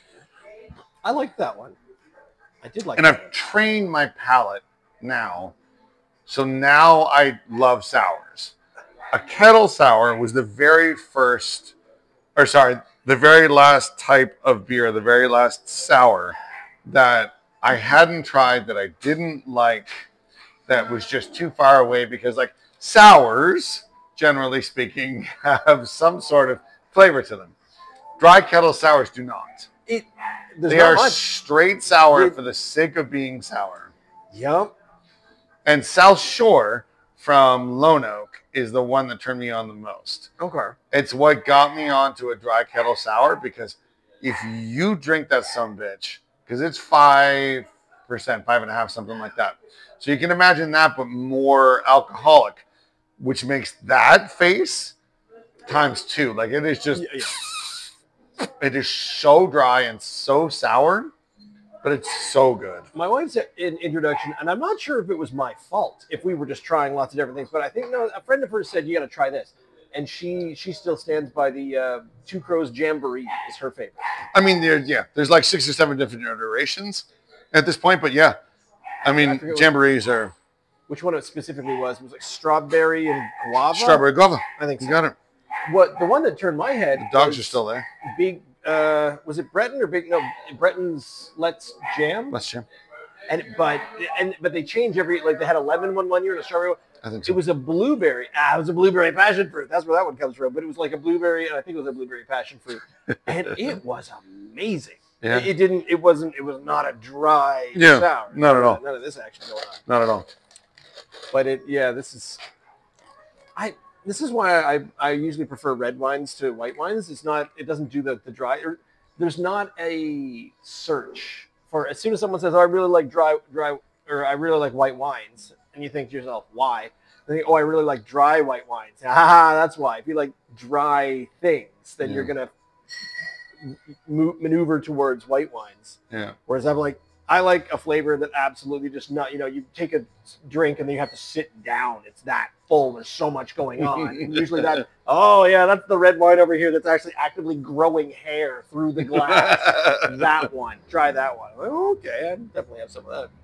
I like that one. I did like And that I've trained my palate now. So now I love sours. A kettle sour was the very first, or sorry, the very last type of beer, the very last sour that I hadn't tried, that I didn't like, that was just too far away, because like sours, generally speaking, have some sort of flavor to them. Dry kettle sours do not. it. There's They not are much. straight sour It- for the sake of being sour. Yep. And South Shore from Lone Oak is the one that turned me on the most. Okay. It's what got me onto a dry kettle sour, because if you drink that sumbitch, because it's five percent, five and a half, something like that. So you can imagine that, but more alcoholic, which makes that face times two. Like it is just, Yeah, yeah. it is so dry and so sour, but it's so good. My wife's in introduction, and I'm not sure if it was my fault if we were just trying lots of different things, but I think no, a friend of hers said you got to try this, and she she still stands by the uh, Two Crows Jamboree is her favorite. I mean, there, yeah, there's like six or seven different iterations at this point, but yeah, I I mean, forget what- jamborees are Which one it specifically was? It was like strawberry and guava. strawberry guava. I think You so. got it. What the one that turned my head? The dogs was are still there. big. Uh, was it Breton or big? No, Breton's Let's Jam. Let's jam. And but and but they change every like they had a lemon one one year and a strawberry one. I think It so. was a blueberry. Ah, it was a blueberry passion fruit. That's where that one comes from. But it was like a blueberry, and I think it was a blueberry passion fruit, and it was amazing. Yeah. It, it didn't. It wasn't. It was not a dry Yeah, sour. not at all. None of this action going on. Not at all. But it. Yeah. This is. I. This is why I I usually prefer red wines to white wines. It's not. It doesn't do the the dry. Or, there's not a search for as soon as someone says, "Oh, I really like dry dry," or "I really like white wines," and you think to yourself, "Why?" They think, "Oh, I really like dry white wines." Ah, that's why. If you like dry things, then Yeah. you're gonna m- maneuver towards white wines. Yeah. Whereas I'm like, I like a flavor that absolutely just not. You know, you take a drink and then you have to sit down. It's that full. There's so much going on. And usually that. Oh yeah, that's the red wine over here that's actually actively growing hair through the glass. That one. Try that one. Like, okay, I definitely have some of that.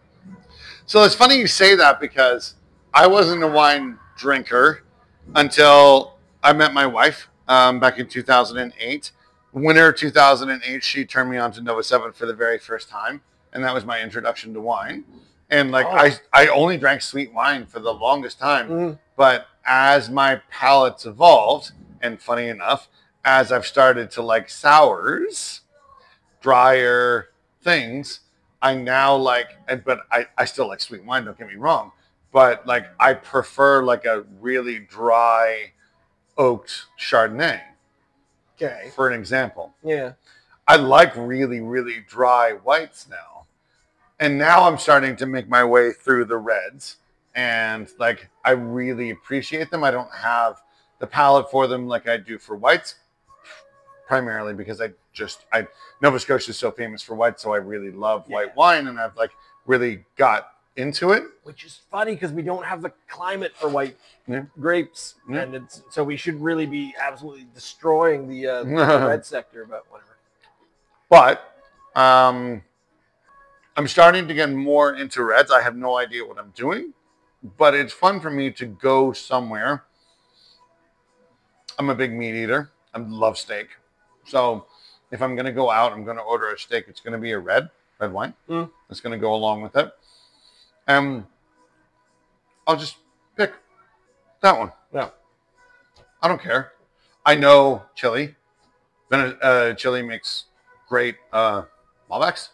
So it's funny you say that, because I wasn't a wine drinker until I met my wife um, back in two thousand eight. Winter two thousand eight, she turned me on to Nova seven for the very first time, and that was my introduction to wine. And like Oh. I, I only drank sweet wine for the longest time, Mm. but as my palate's evolved, and funny enough, as I've started to like sours, drier things, I now like, and but I, I still like sweet wine, don't get me wrong, but like I prefer like a really dry oaked Chardonnay, Okay. for an example. Yeah. I like really, really dry whites now. And now I'm starting to make my way through the reds, and like I really appreciate them. I don't have the palate for them like I do for whites, primarily because I just I Nova Scotia is so famous for whites, so I really love Yeah. white wine, and I've like really got into it. Which is funny because we don't have the climate for white Yeah. grapes, Yeah. and it's so we should really be absolutely destroying the, uh, the red sector. But whatever. But um, I'm starting to get more into reds. I have no idea what I'm doing, but it's fun for me to go somewhere. I'm a big meat eater. I love steak. So if I'm going to go out, I'm going to order a steak. It's going to be a red, red wine. Mm. It's going to go along with it. Um, I'll just pick that one. Yeah. I don't care. I know chili. Then uh, chili makes great uh, Malbecs.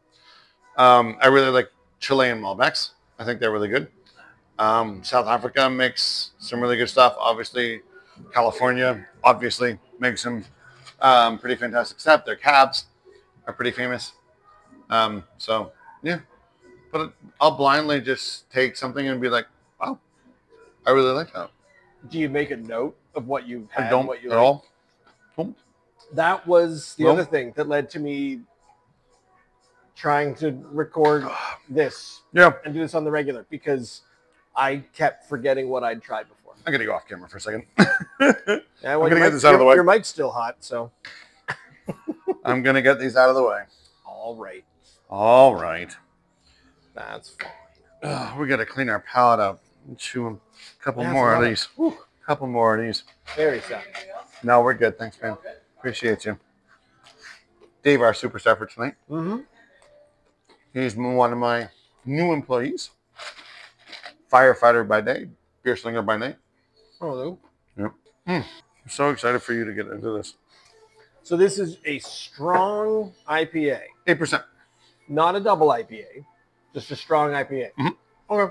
Um, I really like Chilean Malbecs. I think they're really good. Um, South Africa makes some really good stuff. Obviously, California obviously makes some um, pretty fantastic stuff. Their cabs are pretty famous. Um, so yeah, but I'll blindly just take something and be like, "Wow, I really like that." Do you make a note of what you had? I don't what you at like? all. Nope. That was the No. other thing that led to me trying to record this Yeah. and do this on the regular because I kept forgetting what I'd tried before. I'm going to go off camera for a second. Yeah, well, I'm going to your get mic- this out of the your- way. Your mic's still hot, so. I'm going to get these out of the way. All right. All right. That's fine. Oh, we got to clean our palate up. Chew a couple That's more a of lot. these. Whew. couple more of these. Very sad. No, we're good. Thanks, man. Appreciate you. Dave, our superstar for tonight. Mm-hmm. He's one of my new employees. Firefighter by day, beer slinger by night. Oh, Yep. Mm. I'm so excited for you to get into this. so this is a strong I P A, eight percent. not a double I P A, just a strong I P A. Mhm. Okay.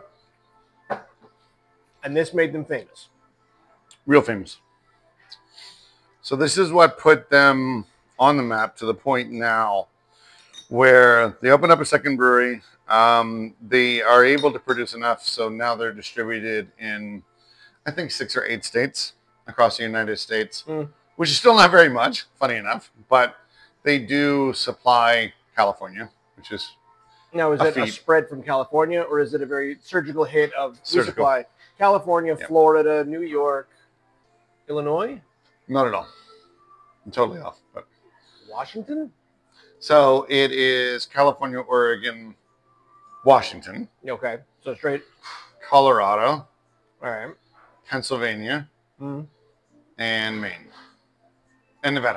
And this made them famous. Real famous. So this is what put them on the map to the point now where they opened up a second brewery. Um, they are able to produce enough, so now they're distributed in, I think, six or eight states across the United States, Mm. which is still not very much, funny enough, but they do supply California, which is Now, is A it a feed. spread from California, or is it a very surgical hit of we Surgical. supply California, Yep. Florida, New York, Illinois, not at all. I'm totally off. But Washington? so it is California, Oregon, Washington, Okay, so straight. Colorado, All right. Pennsylvania, Mhm. and Maine, and Nevada.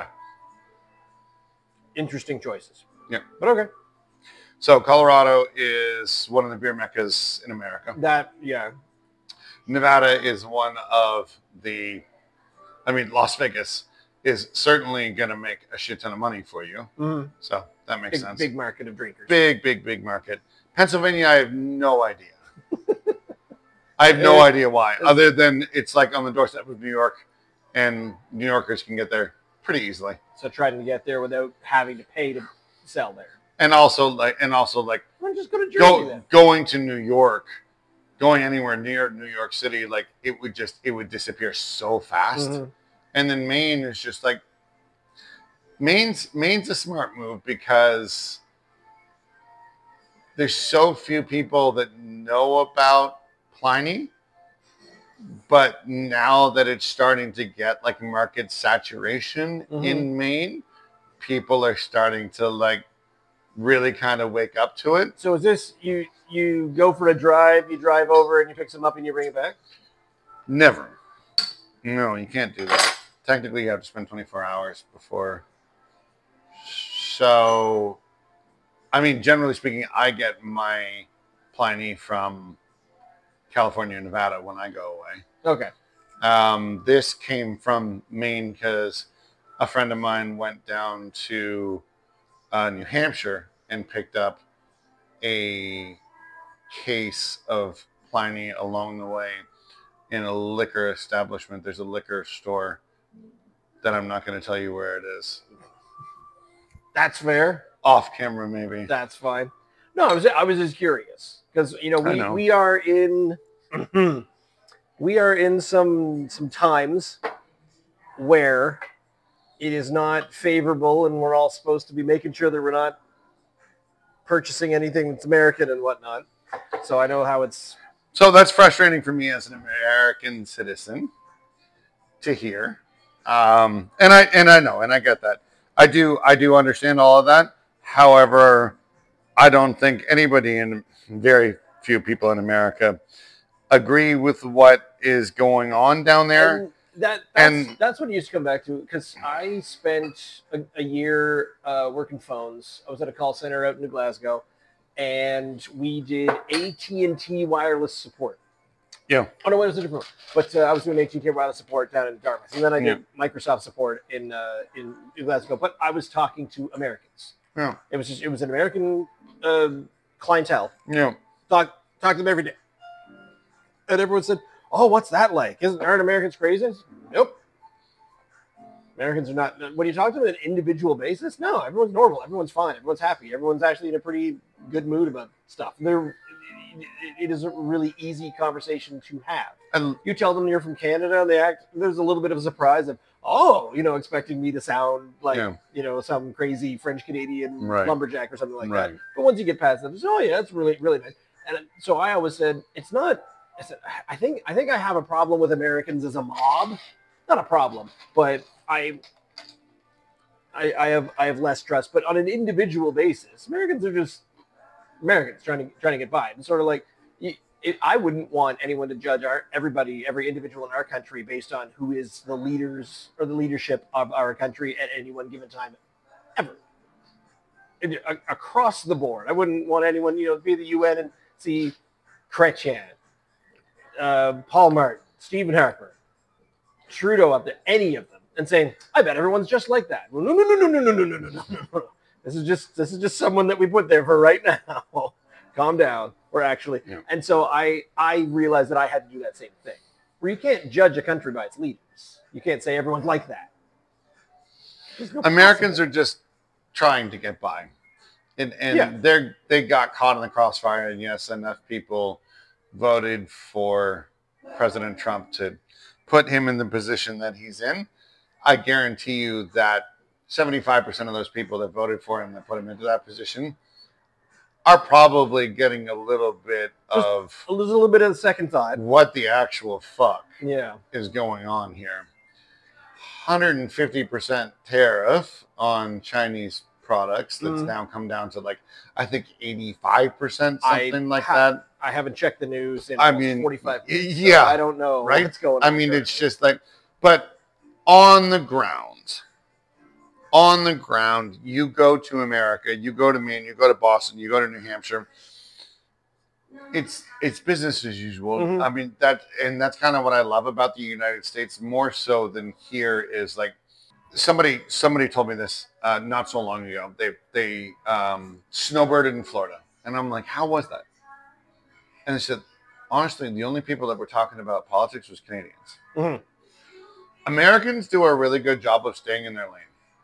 Interesting choices. Yeah. But okay. So Colorado is one of the beer meccas in America. That, yeah. Nevada is one of the, I mean, Las Vegas is certainly going to make a shit ton of money for you. Mhm. So that makes Big, sense. big market of drinkers. big, big, big market. Pennsylvania, I have no idea. I have no It- idea why, other than it's like on the doorstep of New York, and New Yorkers can get there pretty easily. So trying to get there without having to pay to sell there. And also, like, and also, like, I'm just going to Jersey go, then. going to New York, going anywhere near New York City, like, it would just, it would disappear so fast. Mhm. And then Maine is just like, Maine's Maine's a smart move because there's so few people that know about Pliny, but now that it's starting to get like market saturation Mhm. in Maine, people are starting to like really kind of wake up to it. So is this, you you go for a drive, you drive over and you pick some up and you bring it back? Never. No, you can't do that. Technically, you have to spend twenty-four hours before. So, I mean, generally speaking, I get my Pliny from California and Nevada when I go away. Okay. Um, this came from Maine because a friend of mine went down to uh, New Hampshire and picked up a case of Pliny along the way in a liquor establishment. There's a liquor store that I'm not going to tell you where it is. That's fair. Off camera, maybe. That's fine. No, I was I was just curious because you know I we know. we are in we are in some some times where it is not favorable, and we're all supposed to be making sure that we're not purchasing anything that's American and whatnot. So I know how it's. So that's frustrating for me as an American citizen to hear. Um, and I and I know, and I get that. I do I do understand all of that. However, I don't think anybody, and very few people in America, agree with what is going on down there. And that that's, And- that's what it used to come back to because I spent a, a year uh, working phones. I was at a call center out in New Glasgow, and we did A T and T wireless support. Yeah. Oh no, it was a different one. But uh, I was doing A T and T wireless support down in Dartmouth, and then I did Microsoft support in uh, in New Glasgow. But I was talking to Americans. Yeah. It was just it was an American uh, clientele. Yeah. Talk talk to them every day, and everyone said, "Oh, what's that like? Isn't aren't Americans crazy?" I said, nope. Americans are not. When you talk to them on an individual basis, no, everyone's normal. Everyone's fine. Everyone's happy. Everyone's actually in a pretty good mood about stuff. They're, it is a really easy conversation to have. And You tell them you're from Canada, and they act. There's a little bit of a surprise of, oh, you know, expecting me to sound like, Yeah. you know, some crazy French Canadian Right. lumberjack or something like Right. that. But once you get past that, it's, oh yeah, that's really, really nice. And so I always said, it's not, I said, I think, I think I have a problem with Americans as a mob. Not a problem, but I, I, I have, I have less trust. But on an individual basis, Americans are just Americans trying to, trying to get by. And sort of like, you, It, I wouldn't want anyone to judge our everybody, every individual in our country based on who is the leaders or the leadership of our country at any one given time, ever. It, a, across the board, I wouldn't want anyone, you know, to be at the U N and see Chrétien, uh, Paul Martin, Stephen Harper, Trudeau up there, any of them, and saying, "I bet everyone's just like that." Well, no, no, no, no, no, no, no, no, no, no, no. This is just this is just someone that we put there for right now. Calm down. Or actually, yeah. And so I I realized that I had to do that same thing. Where you can't judge a country by its leaders. You can't say everyone's like that. No Americans possible. Are just trying to get by, and and yeah. they're they got caught in the crossfire. And yes, enough people voted for President Trump to put him in the position that he's in. I guarantee you that seventy-five percent of those people that voted for him that put him into that position are probably getting a little bit Just of a little bit of the second thought. What the actual fuck yeah. is going on here? one hundred fifty percent tariff on Chinese products that's mm. now come down to like I think eighty-five percent, something I like ha- that. I haven't checked the news in I mean, forty-five years, yeah, so I don't know right? what's going on. I mean, it's just like, but on the ground. On the ground, you go to America, you go to Maine, you go to Boston, you go to New Hampshire. It's it's business as usual. Mm-hmm. I mean that, and that's kind of what I love about the United States more so than here. Is like somebody somebody told me this uh, not so long ago. They they um, snowbirded in Florida, and I'm like, how was that? And they said, honestly, the only people that were talking about politics was Canadians. Mm-hmm. Americans do a really good job of staying in their lane.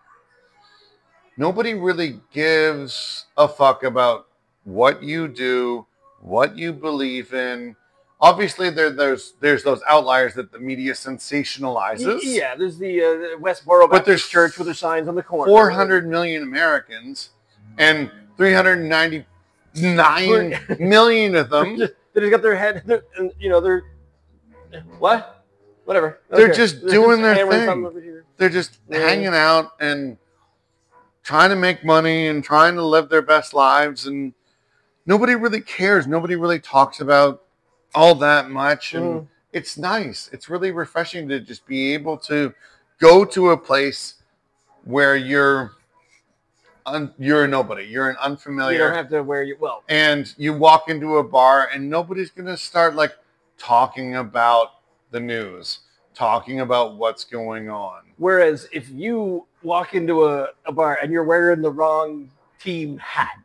Nobody really gives a fuck about what you do, what you believe in. Obviously, there, there's there's those outliers that the media sensationalizes. Yeah, there's the, uh, the Westboro Baptist Church with their signs on the corner. four hundred million Americans, and three hundred ninety-nine million of them. Just, they just got their head, and you know, they're what? Whatever. They're okay. just they're doing just their thing. They're just yeah. hanging out and trying to make money and trying to live their best lives, and nobody really cares. Nobody really talks about all that much, and mm. it's nice. It's really refreshing to just be able to go to a place where you're un, you're a nobody. You're an unfamiliar. You don't have to wear your well, and you walk into a bar, and nobody's gonna start like talking about the news, talking about what's going on. Whereas if you walk into a, a bar and you're wearing the wrong team hat,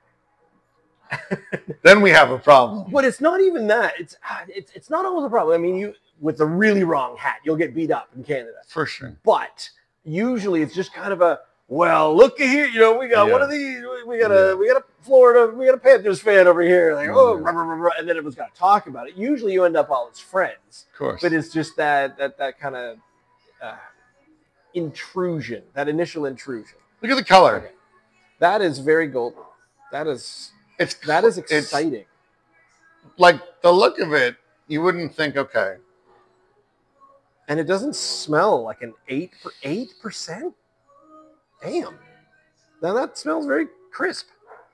then we have a problem. But it's not even that. It's it's it's not always a problem. I mean, you with the really wrong hat, you'll get beat up in Canada for sure. But usually, it's just kind of a well, look here. You know, we got yeah. one of these. We got a yeah. we got a Florida. We got a Panthers fan over here. Like oh, yeah. rah, rah, rah, and then everyone's got to talk about it. Usually, you end up all as friends. Of course. But it's just that that that kind of uh, intrusion, that initial intrusion. Look at the color. Okay. That is very golden. That is. It's that is exciting. It's, like the look of it, you wouldn't think, okay. And it doesn't smell like an eight per eight percent. Damn. Now that smells very crisp.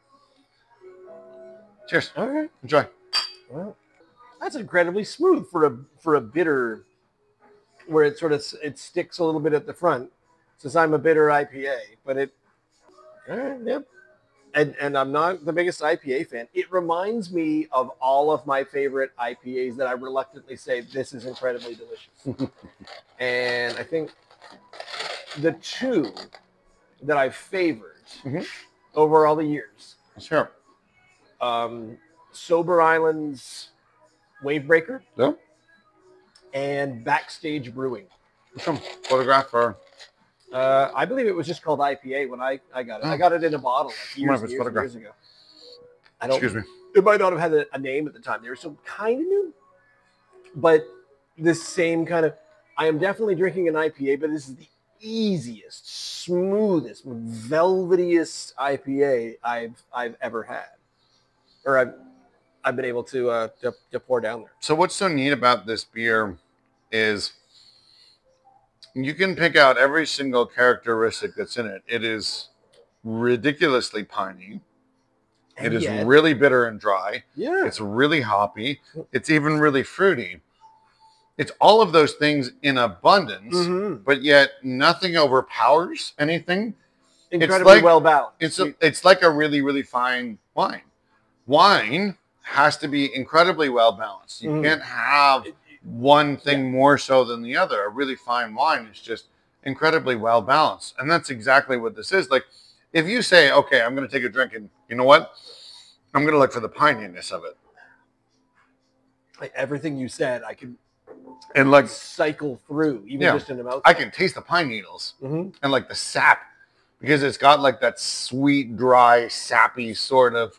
Cheers. All right. Enjoy. Well, that's incredibly smooth for a for a bitter, where it sort of it sticks a little bit at the front. Since I'm a bitter I P A, but it. All right. Yep. And, and I'm not the biggest I P A fan. It reminds me of all of my favorite I P As that I reluctantly say, this is incredibly delicious. And I think the two that I've favored mm-hmm. over all the years. Sure. Um, Sober Island's Wavebreaker. Yeah. And Backstage Brewing. Some photograph for... Uh, I believe it was just called I P A when I, I got it. Oh. I got it in a bottle like years, years, years ago. I don't, Excuse me. It might not have had a, a name at the time. They were so kind of new. But this same kind of... I am definitely drinking an I P A, but this is the easiest, smoothest, velvetiest I P A I've I've ever had, or I've I've been able to uh, to, to pour down there. So what's so neat about this beer is you can pick out every single characteristic that's in it. It is ridiculously piney. And it is yet, really bitter and dry. Yeah. It's really hoppy. It's even really fruity. It's all of those things in abundance, mm-hmm. but yet nothing overpowers anything. Incredibly like, well balanced. It's a, it's like a really, really fine wine. Wine has to be incredibly well balanced. You mm-hmm. can't have one thing yeah. more so than the other. A really fine wine is just incredibly well balanced. And that's exactly what this is. Like, if you say, okay, I'm going to take a drink and you know what? I'm going to look for the pininess of it. Like everything you said, I can and like cycle through, even yeah, just in the mouth. I can taste the pine needles mm-hmm. and like the sap because it's got like that sweet, dry, sappy sort of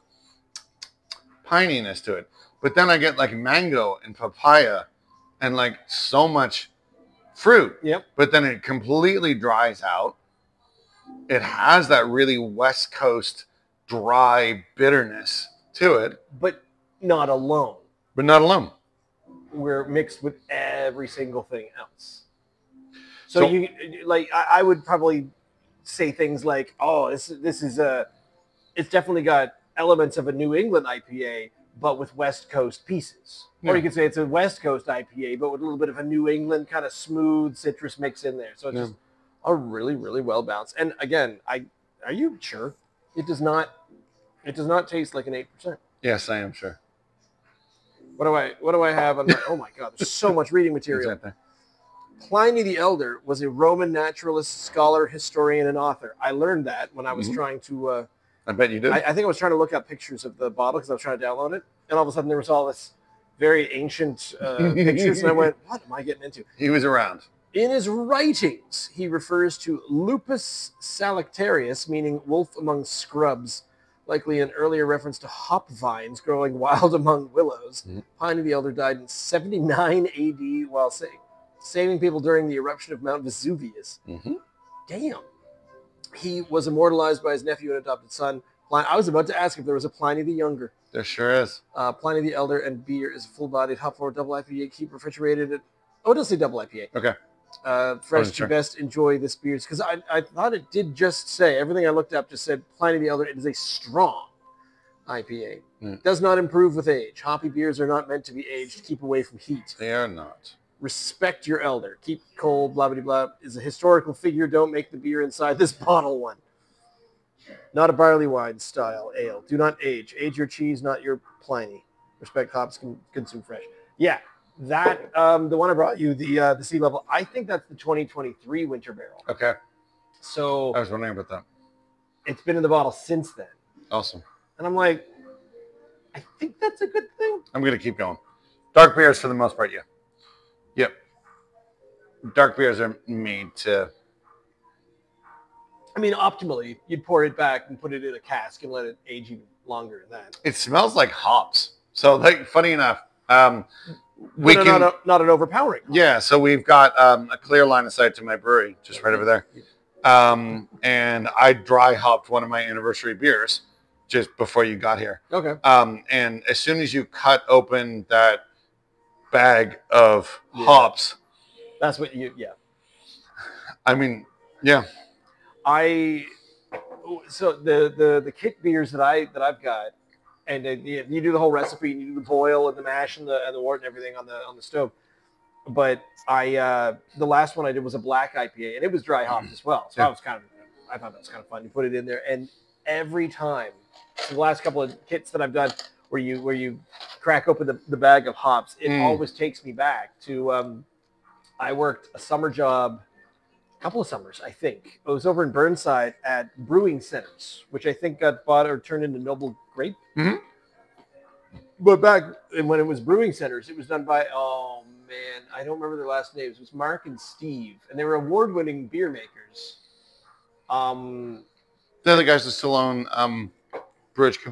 pininess to it. But then I get like mango and papaya and like so much fruit. Yep. But then it completely dries out. It has that really West Coast dry bitterness to it. But not alone. But not alone. We're mixed with every single thing else. So, so you like, I, I would probably say things like, "Oh, this this is a, it's definitely got elements of a New England I P A, but with West Coast pieces." Yeah. Or you could say it's a West Coast I P A, but with a little bit of a New England kind of smooth citrus mix in there. So it's yeah. just a really, really well balanced. And again, I are you sure it does not, it does not taste like an eight percent? Yes, I am sure. What do I what do I have on my oh my god, there's so much reading material. Exactly. Pliny the Elder was a Roman naturalist, scholar, historian, and author. I learned that when I was mm-hmm. trying to uh, I bet you did. I, I think I was trying to look up pictures of the bottle because I was trying to download it. And all of a sudden there was all this very ancient uh, pictures and I went, what am I getting into? He was around. In his writings, he refers to Lupus salictarius, meaning wolf among scrubs, likely an earlier reference to hop vines growing wild among willows. Mm-hmm. Pliny the Elder died in seventy-nine A D while sa- saving people during the eruption of Mount Vesuvius. Mm-hmm. Damn. He was immortalized by his nephew and adopted son. Pliny- I was about to ask if there was a Pliny the Younger. There sure is. Uh, Pliny the Elder and beer is a full-bodied hop-forward double I P A, keep refrigerated. At, oh, it does say double I P A. Okay. Uh, fresh, sure. you best enjoy this beer. Because I, I thought it did just say, everything I looked up just said Pliny the Elder. It is a strong I P A. Mm. Does not improve with age. Hoppy beers are not meant to be aged. Keep away from heat. They are not. Respect your elder. Keep cold, blah, blah, blah. Is a historical figure. Don't make the beer inside this bottle one. Not a barley wine style ale. Do not age. Age your cheese, not your Pliny. Respect hops, can consume fresh. Yeah. That um, the one I brought you, the uh, the sea level. I think that's the twenty twenty-three winter barrel. Okay. So I was wondering about that. It's been in the bottle since then. Awesome. And I'm like, I think that's a good thing. I'm gonna keep going. Dark beers for the most part, yeah. Yep. Dark beers are made to. I mean, optimally, you'd pour it back and put it in a cask and let it age even longer than that. It smells like hops. So, like, funny enough. Um, We can, not, a, not an overpowering. Yeah, so we've got um, a clear line of sight to my brewery, just right over there. Um, and I dry hopped one of my anniversary beers just before you got here. Okay. Um, and as soon as you cut open that bag of yeah. hops, that's what you. Yeah. I mean, yeah. I so the the the kit beers that I that I've got. And uh, you, you do the whole recipe, and you do the boil and the mash and the and the wort and everything on the on the stove. But I uh, the last one I did was a black I P A, and it was dry hopped as well. So yeah. I was kind of I thought that was kind of fun. You put it in there, and every time, so the last couple of kits that I've done, where you where you crack open the, the bag of hops, it mm. always takes me back to um, I worked a summer job. Couple of summers, I think. It was over in Burnside at Brewing Centers, which I think got bought or turned into Noble Grape. Mm-hmm. But back when it was Brewing Centers, it was done by, oh man, I don't remember their last names. It was Mark and Steve, and they were award-winning beer makers. Um, They're the guys that still own um, Brew H Q.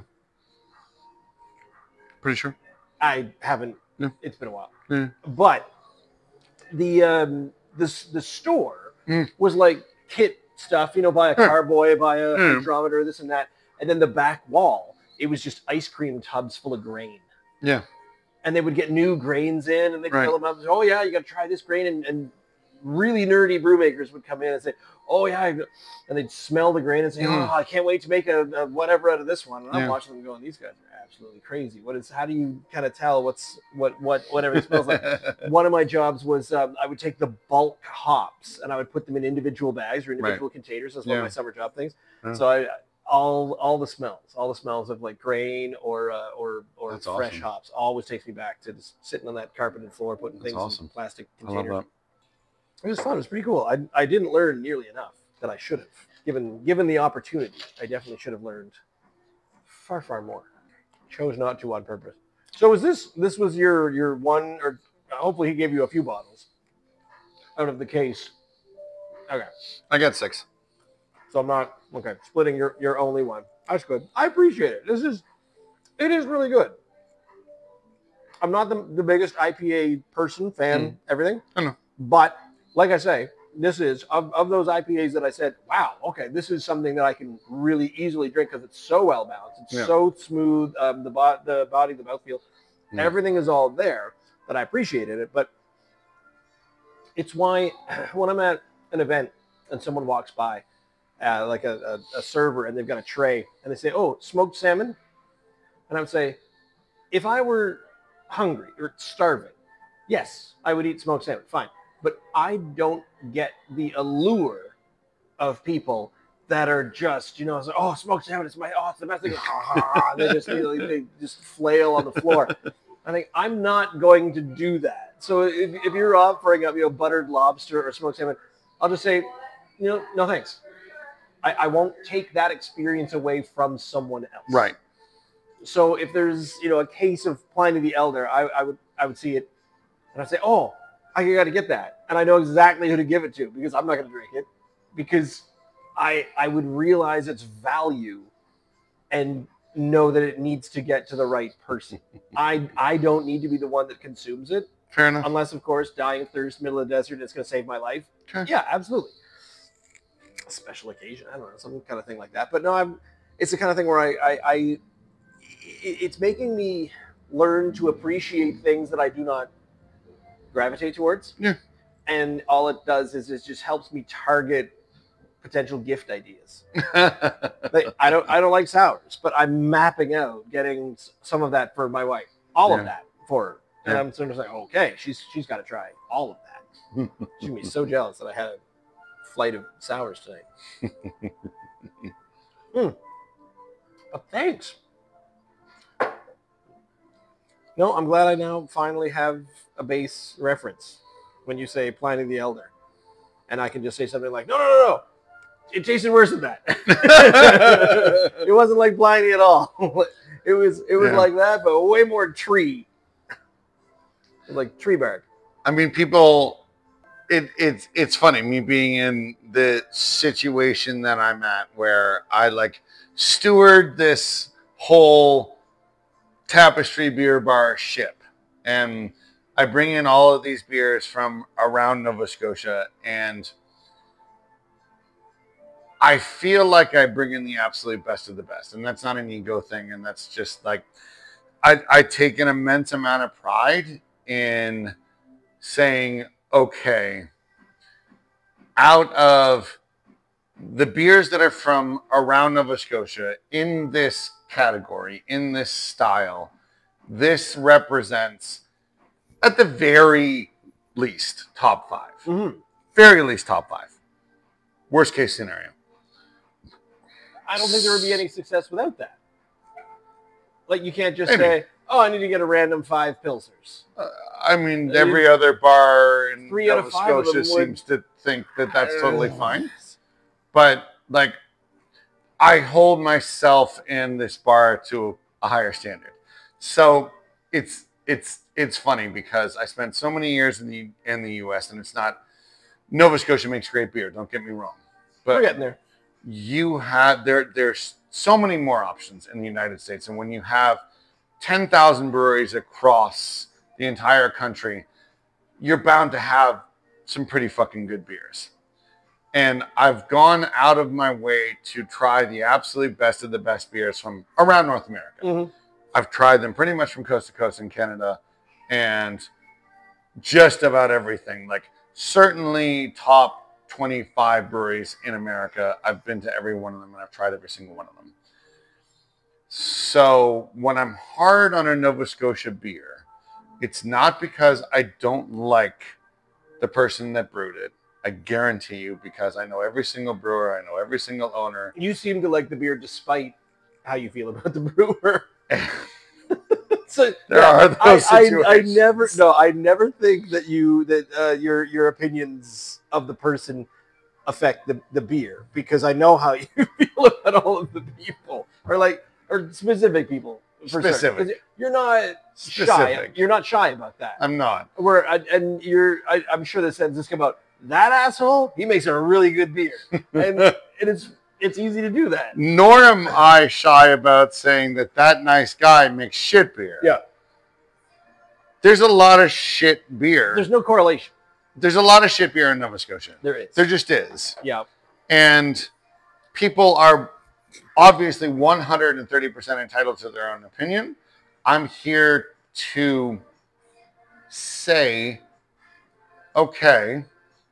Pretty sure. I haven't. Yeah. It's been a while. Yeah. But the um, the the store Mm. was like kit stuff, you know, buy a Mm. carboy, buy a Mm. hydrometer, this and that. And then the back wall, it was just ice cream tubs full of grain. Yeah. And they would get new grains in and they'd Right. fill them up. Oh, yeah, you got to try this grain. And, and really nerdy brewmakers would come in and say, oh, yeah. And they'd smell the grain and say, Mhm. oh, I can't wait to make a, a whatever out of this one. And I'm Yeah. watching them going, these guys are absolutely crazy. What is, how do you kind of tell what's, what, what, whatever it smells like? One of my jobs was um, I would take the bulk hops and I would put them in individual bags or individual containers. That's one Yeah. of my summer job things. Yeah. So I, all all the smells, all the smells of like grain or uh, or or That's fresh awesome. hops always takes me back to just sitting on that carpeted floor, putting That's things awesome. in plastic I love containers. that. It was fun. It was pretty cool. I I didn't learn nearly enough that I should have. Given given the opportunity, I definitely should have learned far far more. Chose not to on purpose. So was this this was your your one, or hopefully he gave you a few bottles out of the case. Okay. I got six. So I'm not okay. Splitting your, your only one. That's good. I appreciate it. This is it is really good. I'm not the, the biggest I P A person, fan, Mm. everything. I know. But like I say, this is of, of those I P As that I said, wow, okay, this is something that I can really easily drink because it's so well balanced. It's Yeah. so smooth. Um, the bo- the body, the mouthfeel, Yeah. everything is all there that I appreciated it. But it's why when I'm at an event and someone walks by, Uh, like a, a, a server, and they've got a tray, and they say, oh, smoked salmon. And I would say, if I were hungry or starving, yes, I would eat smoked salmon, fine. But I don't get the allure of people that are just, you know, it's like, oh, smoked salmon, it's my, oh, it's the best thing. they just, you know, they just flail on the floor. I think I'm not going to do that. So if, if you're offering up, you know, buttered lobster or smoked salmon, I'll just say, you know, no thanks. I, I won't take that experience away from someone else. Right. So if there's, you know, a case of Pliny the Elder, I, I would I would see it and I'd say, oh, I got to get that. And I know exactly who to give it to because I'm not going to drink it because I I would realize its value and know that it needs to get to the right person. I I don't need to be the one that consumes it. Fair enough. Unless, of course, dying of thirst, middle of the desert, it's going to save my life. Okay. Yeah, absolutely. A special occasion, I don't know, some kind of thing like that. But no, I'm. It's the kind of thing where I, I, I it's making me learn to appreciate things that I do not gravitate towards. Yeah. And all it does is it just helps me target potential gift ideas. Like, I don't, I don't like sours, but I'm mapping out getting some of that for my wife, all Yeah. of that for her. And Yeah. I'm sort of like, okay, she's she's got to try all of that. She's gonna be so jealous that I had a flight of sours tonight. mm. But thanks. No, I'm glad I now finally have a base reference when you say Pliny the Elder. And I can just say something like, no, no, no, no. It tasted worse than that. It wasn't like Pliny at all. It was it was Yeah. like that, but way more tree. Like tree bark. I mean, people, it, it's it's funny, me being in the situation that I'm at where I like steward this whole Tapestry Beer Bar ship. And I bring in all of these beers from around Nova Scotia, and I feel like I bring in the absolute best of the best. And that's not an ego thing. And that's just like, I, I take an immense amount of pride in saying, okay, out of the beers that are from around Nova Scotia in this category, in this style, this represents at the very least top five. Mm-hmm. Very least top five. Worst case scenario. I don't think there would be any success without that. Like, you can't just Maybe. say, oh, I need to get a random five Pilsners. Uh, I mean, every other bar in Three out Nova of five of Scotia them would- seems to think that that's totally fine. But, like, I hold myself in this bar to a higher standard. So it's it's it's funny because I spent so many years in the in the U S and it's not Nova Scotia makes great beer. Don't get me wrong, but We're getting there. you have there there's so many more options in the United States, and when you have ten thousand breweries across the entire country, you're bound to have some pretty fucking good beers. And I've gone out of my way to try the absolute best of the best beers from around North America. Mm-hmm. I've tried them pretty much from coast to coast in Canada and just about everything. Like certainly top twenty-five breweries in America. I've been to every one of them and I've tried every single one of them. So when I'm hard on a Nova Scotia beer, it's not because I don't like the person that brewed it. I guarantee you, because I know every single brewer, I know every single owner. You seem to like the beer despite how you feel about the brewer. So there yeah, are those I, situations. I, I never, no, I never think that you that uh, your your opinions of the person affect the, the beer, because I know how you feel about all of the people, or like or specific people. For Specific. Certain. You're not shy. Specific. You're not shy about that. I'm not. Where I, and you're, I, I'm sure this sentence come out. That asshole, he makes a really good beer, and, and it's it's easy to do that. Nor am I shy about saying that that nice guy makes shit beer. Yeah, there's a lot of shit beer. There's no correlation. There's a lot of shit beer in Nova Scotia. There is. There just is. Yeah, and people are obviously one hundred thirty percent entitled to their own opinion. I'm here to say, okay,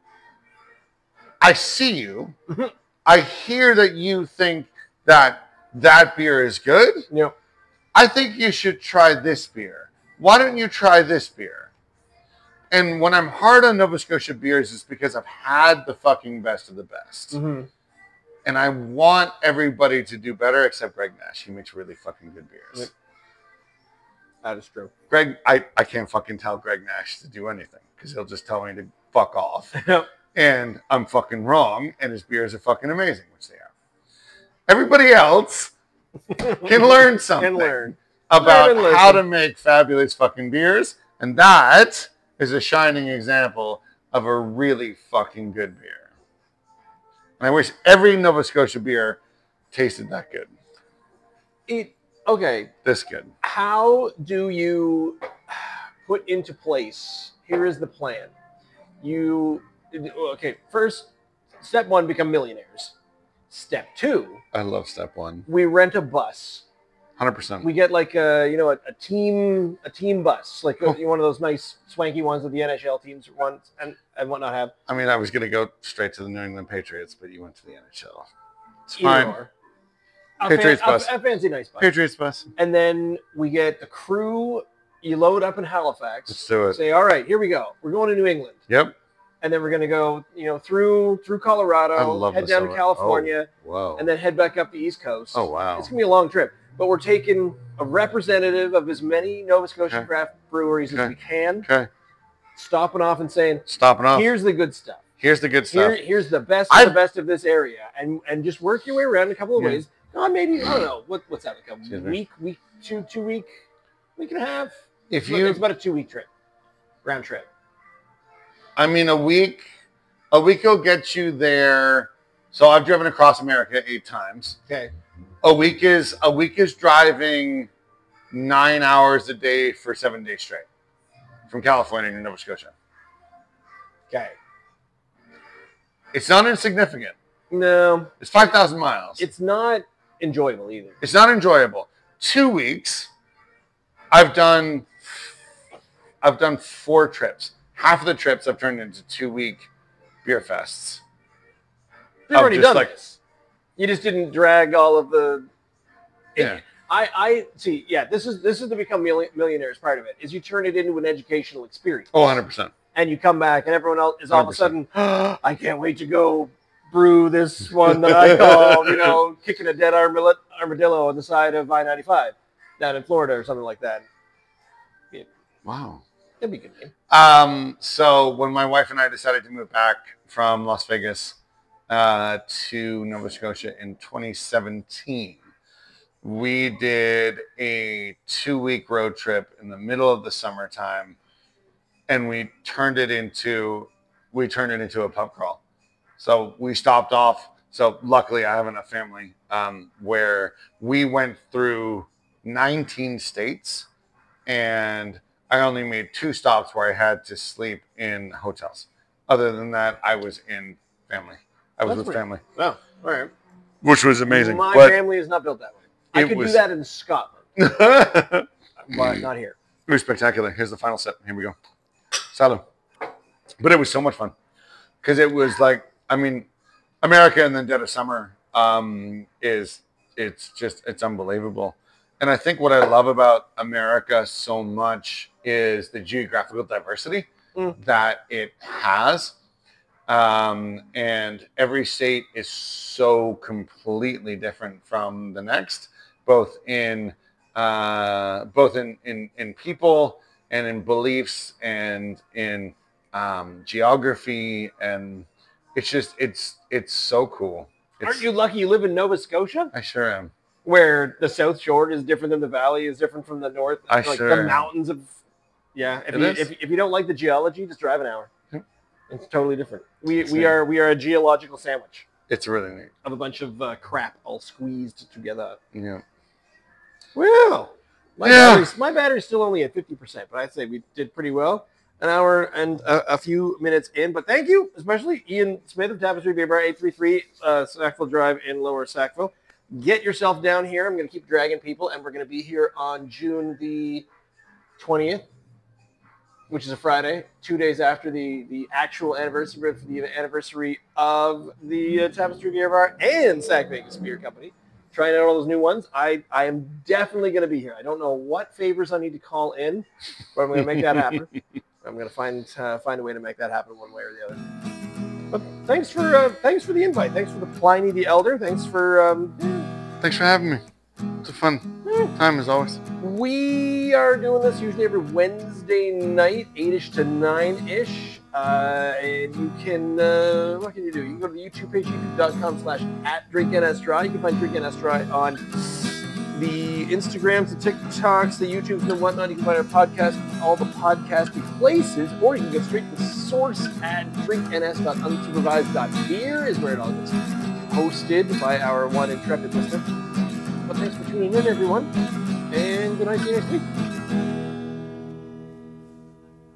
I see you. I hear that you think that that beer is good. yeah. I think you should try this beer. Why don't you try this beer? And when I'm hard on Nova Scotia beers, it's because I've had the fucking best of the best. Mm-hmm. And I want everybody to do better except Greg Nash. He makes really fucking good beers. That is true. Greg, I, I can't fucking tell Greg Nash to do anything because he'll just tell me to fuck off. Yep. And I'm fucking wrong, and his beers are fucking amazing, which they are. Everybody else can learn something Can learn. about Learn and how to listen. make fabulous fucking beers, and that is a shining example of a really fucking good beer. And I wish every Nova Scotia beer tasted that good. It okay. This good. How do you put into place? Here is the plan. You okay? First, step one: become millionaires. Step two: I love step one. we rent a bus. one hundred percent. We get like a you know a, a team a team bus, like a, one of those nice swanky ones that the N H L teams want and and whatnot have. I mean, I was going to go straight to the New England Patriots, but you went to the N H L. It's Either fine. or. A Patriots fan- bus. A, a fancy nice bus. Patriots bus. And then we get the crew. You load up in Halifax. Let's do it. Say, all right, here we go. We're going to New England. Yep. And then we're going to go, you know, through through Colorado, I love head this down to already. California, Oh, wow. and then head back up the East Coast. Oh, wow. It's going to be a long trip. But we're taking a representative of as many Nova Scotia Okay. craft breweries Okay. as we can, Okay. stopping off and saying, Stopping off. here's the good stuff. Here's the good stuff. Here, here's the best of I- the best of this area. And and just work your way around in a couple of Yeah. ways. No, maybe, I don't know. What, what's that, like a Excuse me. week, week, two, two week, week and a half? If It's you, It's about a two-week trip, round trip. I mean, a week, a week will get you there. So I've driven across America eight times. Okay. A week is a week is driving nine hours a day for seven days straight from California to Nova Scotia. Okay. It's not insignificant. No, It's five thousand miles. it's not enjoyable either. It's not enjoyable. Two weeks, I've done, I've done four trips. Half of the trips I've turned into two-week beer fests. You've I'm already just done like- this. You just didn't drag all of the. Yeah. I, I see. Yeah, this is this is to become million, millionaires. Part of it is you turn it into an educational experience. Oh, one hundred percent. And you come back, and everyone else is all of a one sudden, I can't wait to go brew this one that I call, you know, kicking a dead armadillo, armadillo on the side of I ninety-five down in Florida or something like that. Wow. That'd be a good name. Um, so when my wife and I decided to move back from Las Vegas uh, to Nova Scotia in twenty seventeen, we did a two-week road trip in the middle of the summertime, and we turned it into we turned it into a pub crawl. So we stopped off. So luckily, I have enough family um, where we went through nineteen states, and I only made two stops where I had to sleep in hotels. Other than that, I was in family I was That's with pretty- family, Oh, all right. which was amazing. My but family is not built that way. I it could was- do that in Scotland, it but not here. was spectacular. Here's the final sip. Here we go. Salud. But it was so much fun because it was like, I mean, America in the dead of summer um, is it's just it's unbelievable. And I think what I love about America so much is the geographical diversity Mm. that it has. Um, and every state is so completely different from the next, both in uh, both in, in, in people and in beliefs and in um, geography. And it's just, it's it's so cool. It's, Aren't you lucky you live in Nova Scotia, I sure am. where the South Shore is different than the Valley is different from the North? I like sure the am. mountains of yeah. If It you is. if, if you don't like the geology, just drive an hour. Yep. It's totally different. We we Same. are we are a geological sandwich It's really neat. of a bunch of uh, crap all squeezed together. Yeah. Well, my Yeah. battery's my battery's still only at fifty percent, but I'd say we did pretty well. An hour and a, a few minutes in, but thank you, especially Ian Smith of Tapestry Beer Bar, eight three three uh, Sackville Drive in Lower Sackville. Get yourself down here. I'm going to keep dragging people, and we're going to be here on June the twentieth, which is a Friday, two days after the, the actual anniversary, the anniversary of the uh, Tapestry Beer Bar and Sack Vegas Beer Company. Trying out all those new ones. I, I am definitely going to be here. I don't know what favors I need to call in, but I'm going to make that happen. I'm going to find uh, find a way to make that happen one way or the other. But thanks for uh, thanks for the invite. Thanks for the Pliny the Elder. Thanks for um, Thanks for having me. It's a fun time as always. we are doing this usually every Wednesday night, eight-ish to nine-ish. Uh, and you can, uh, what can you do? You can go to the YouTube page, youtube.com slash at DrinkNSDry. You can find DrinkNSDry on the Instagrams, the TikToks, the YouTubes, and whatnot. You can find our podcast, all the podcasting places, or you can go straight to the source at drinkns.unsupervised.beer is where it all gets hosted by our one intrepid listener. But thanks for tuning in, everyone, and good night, see you next week.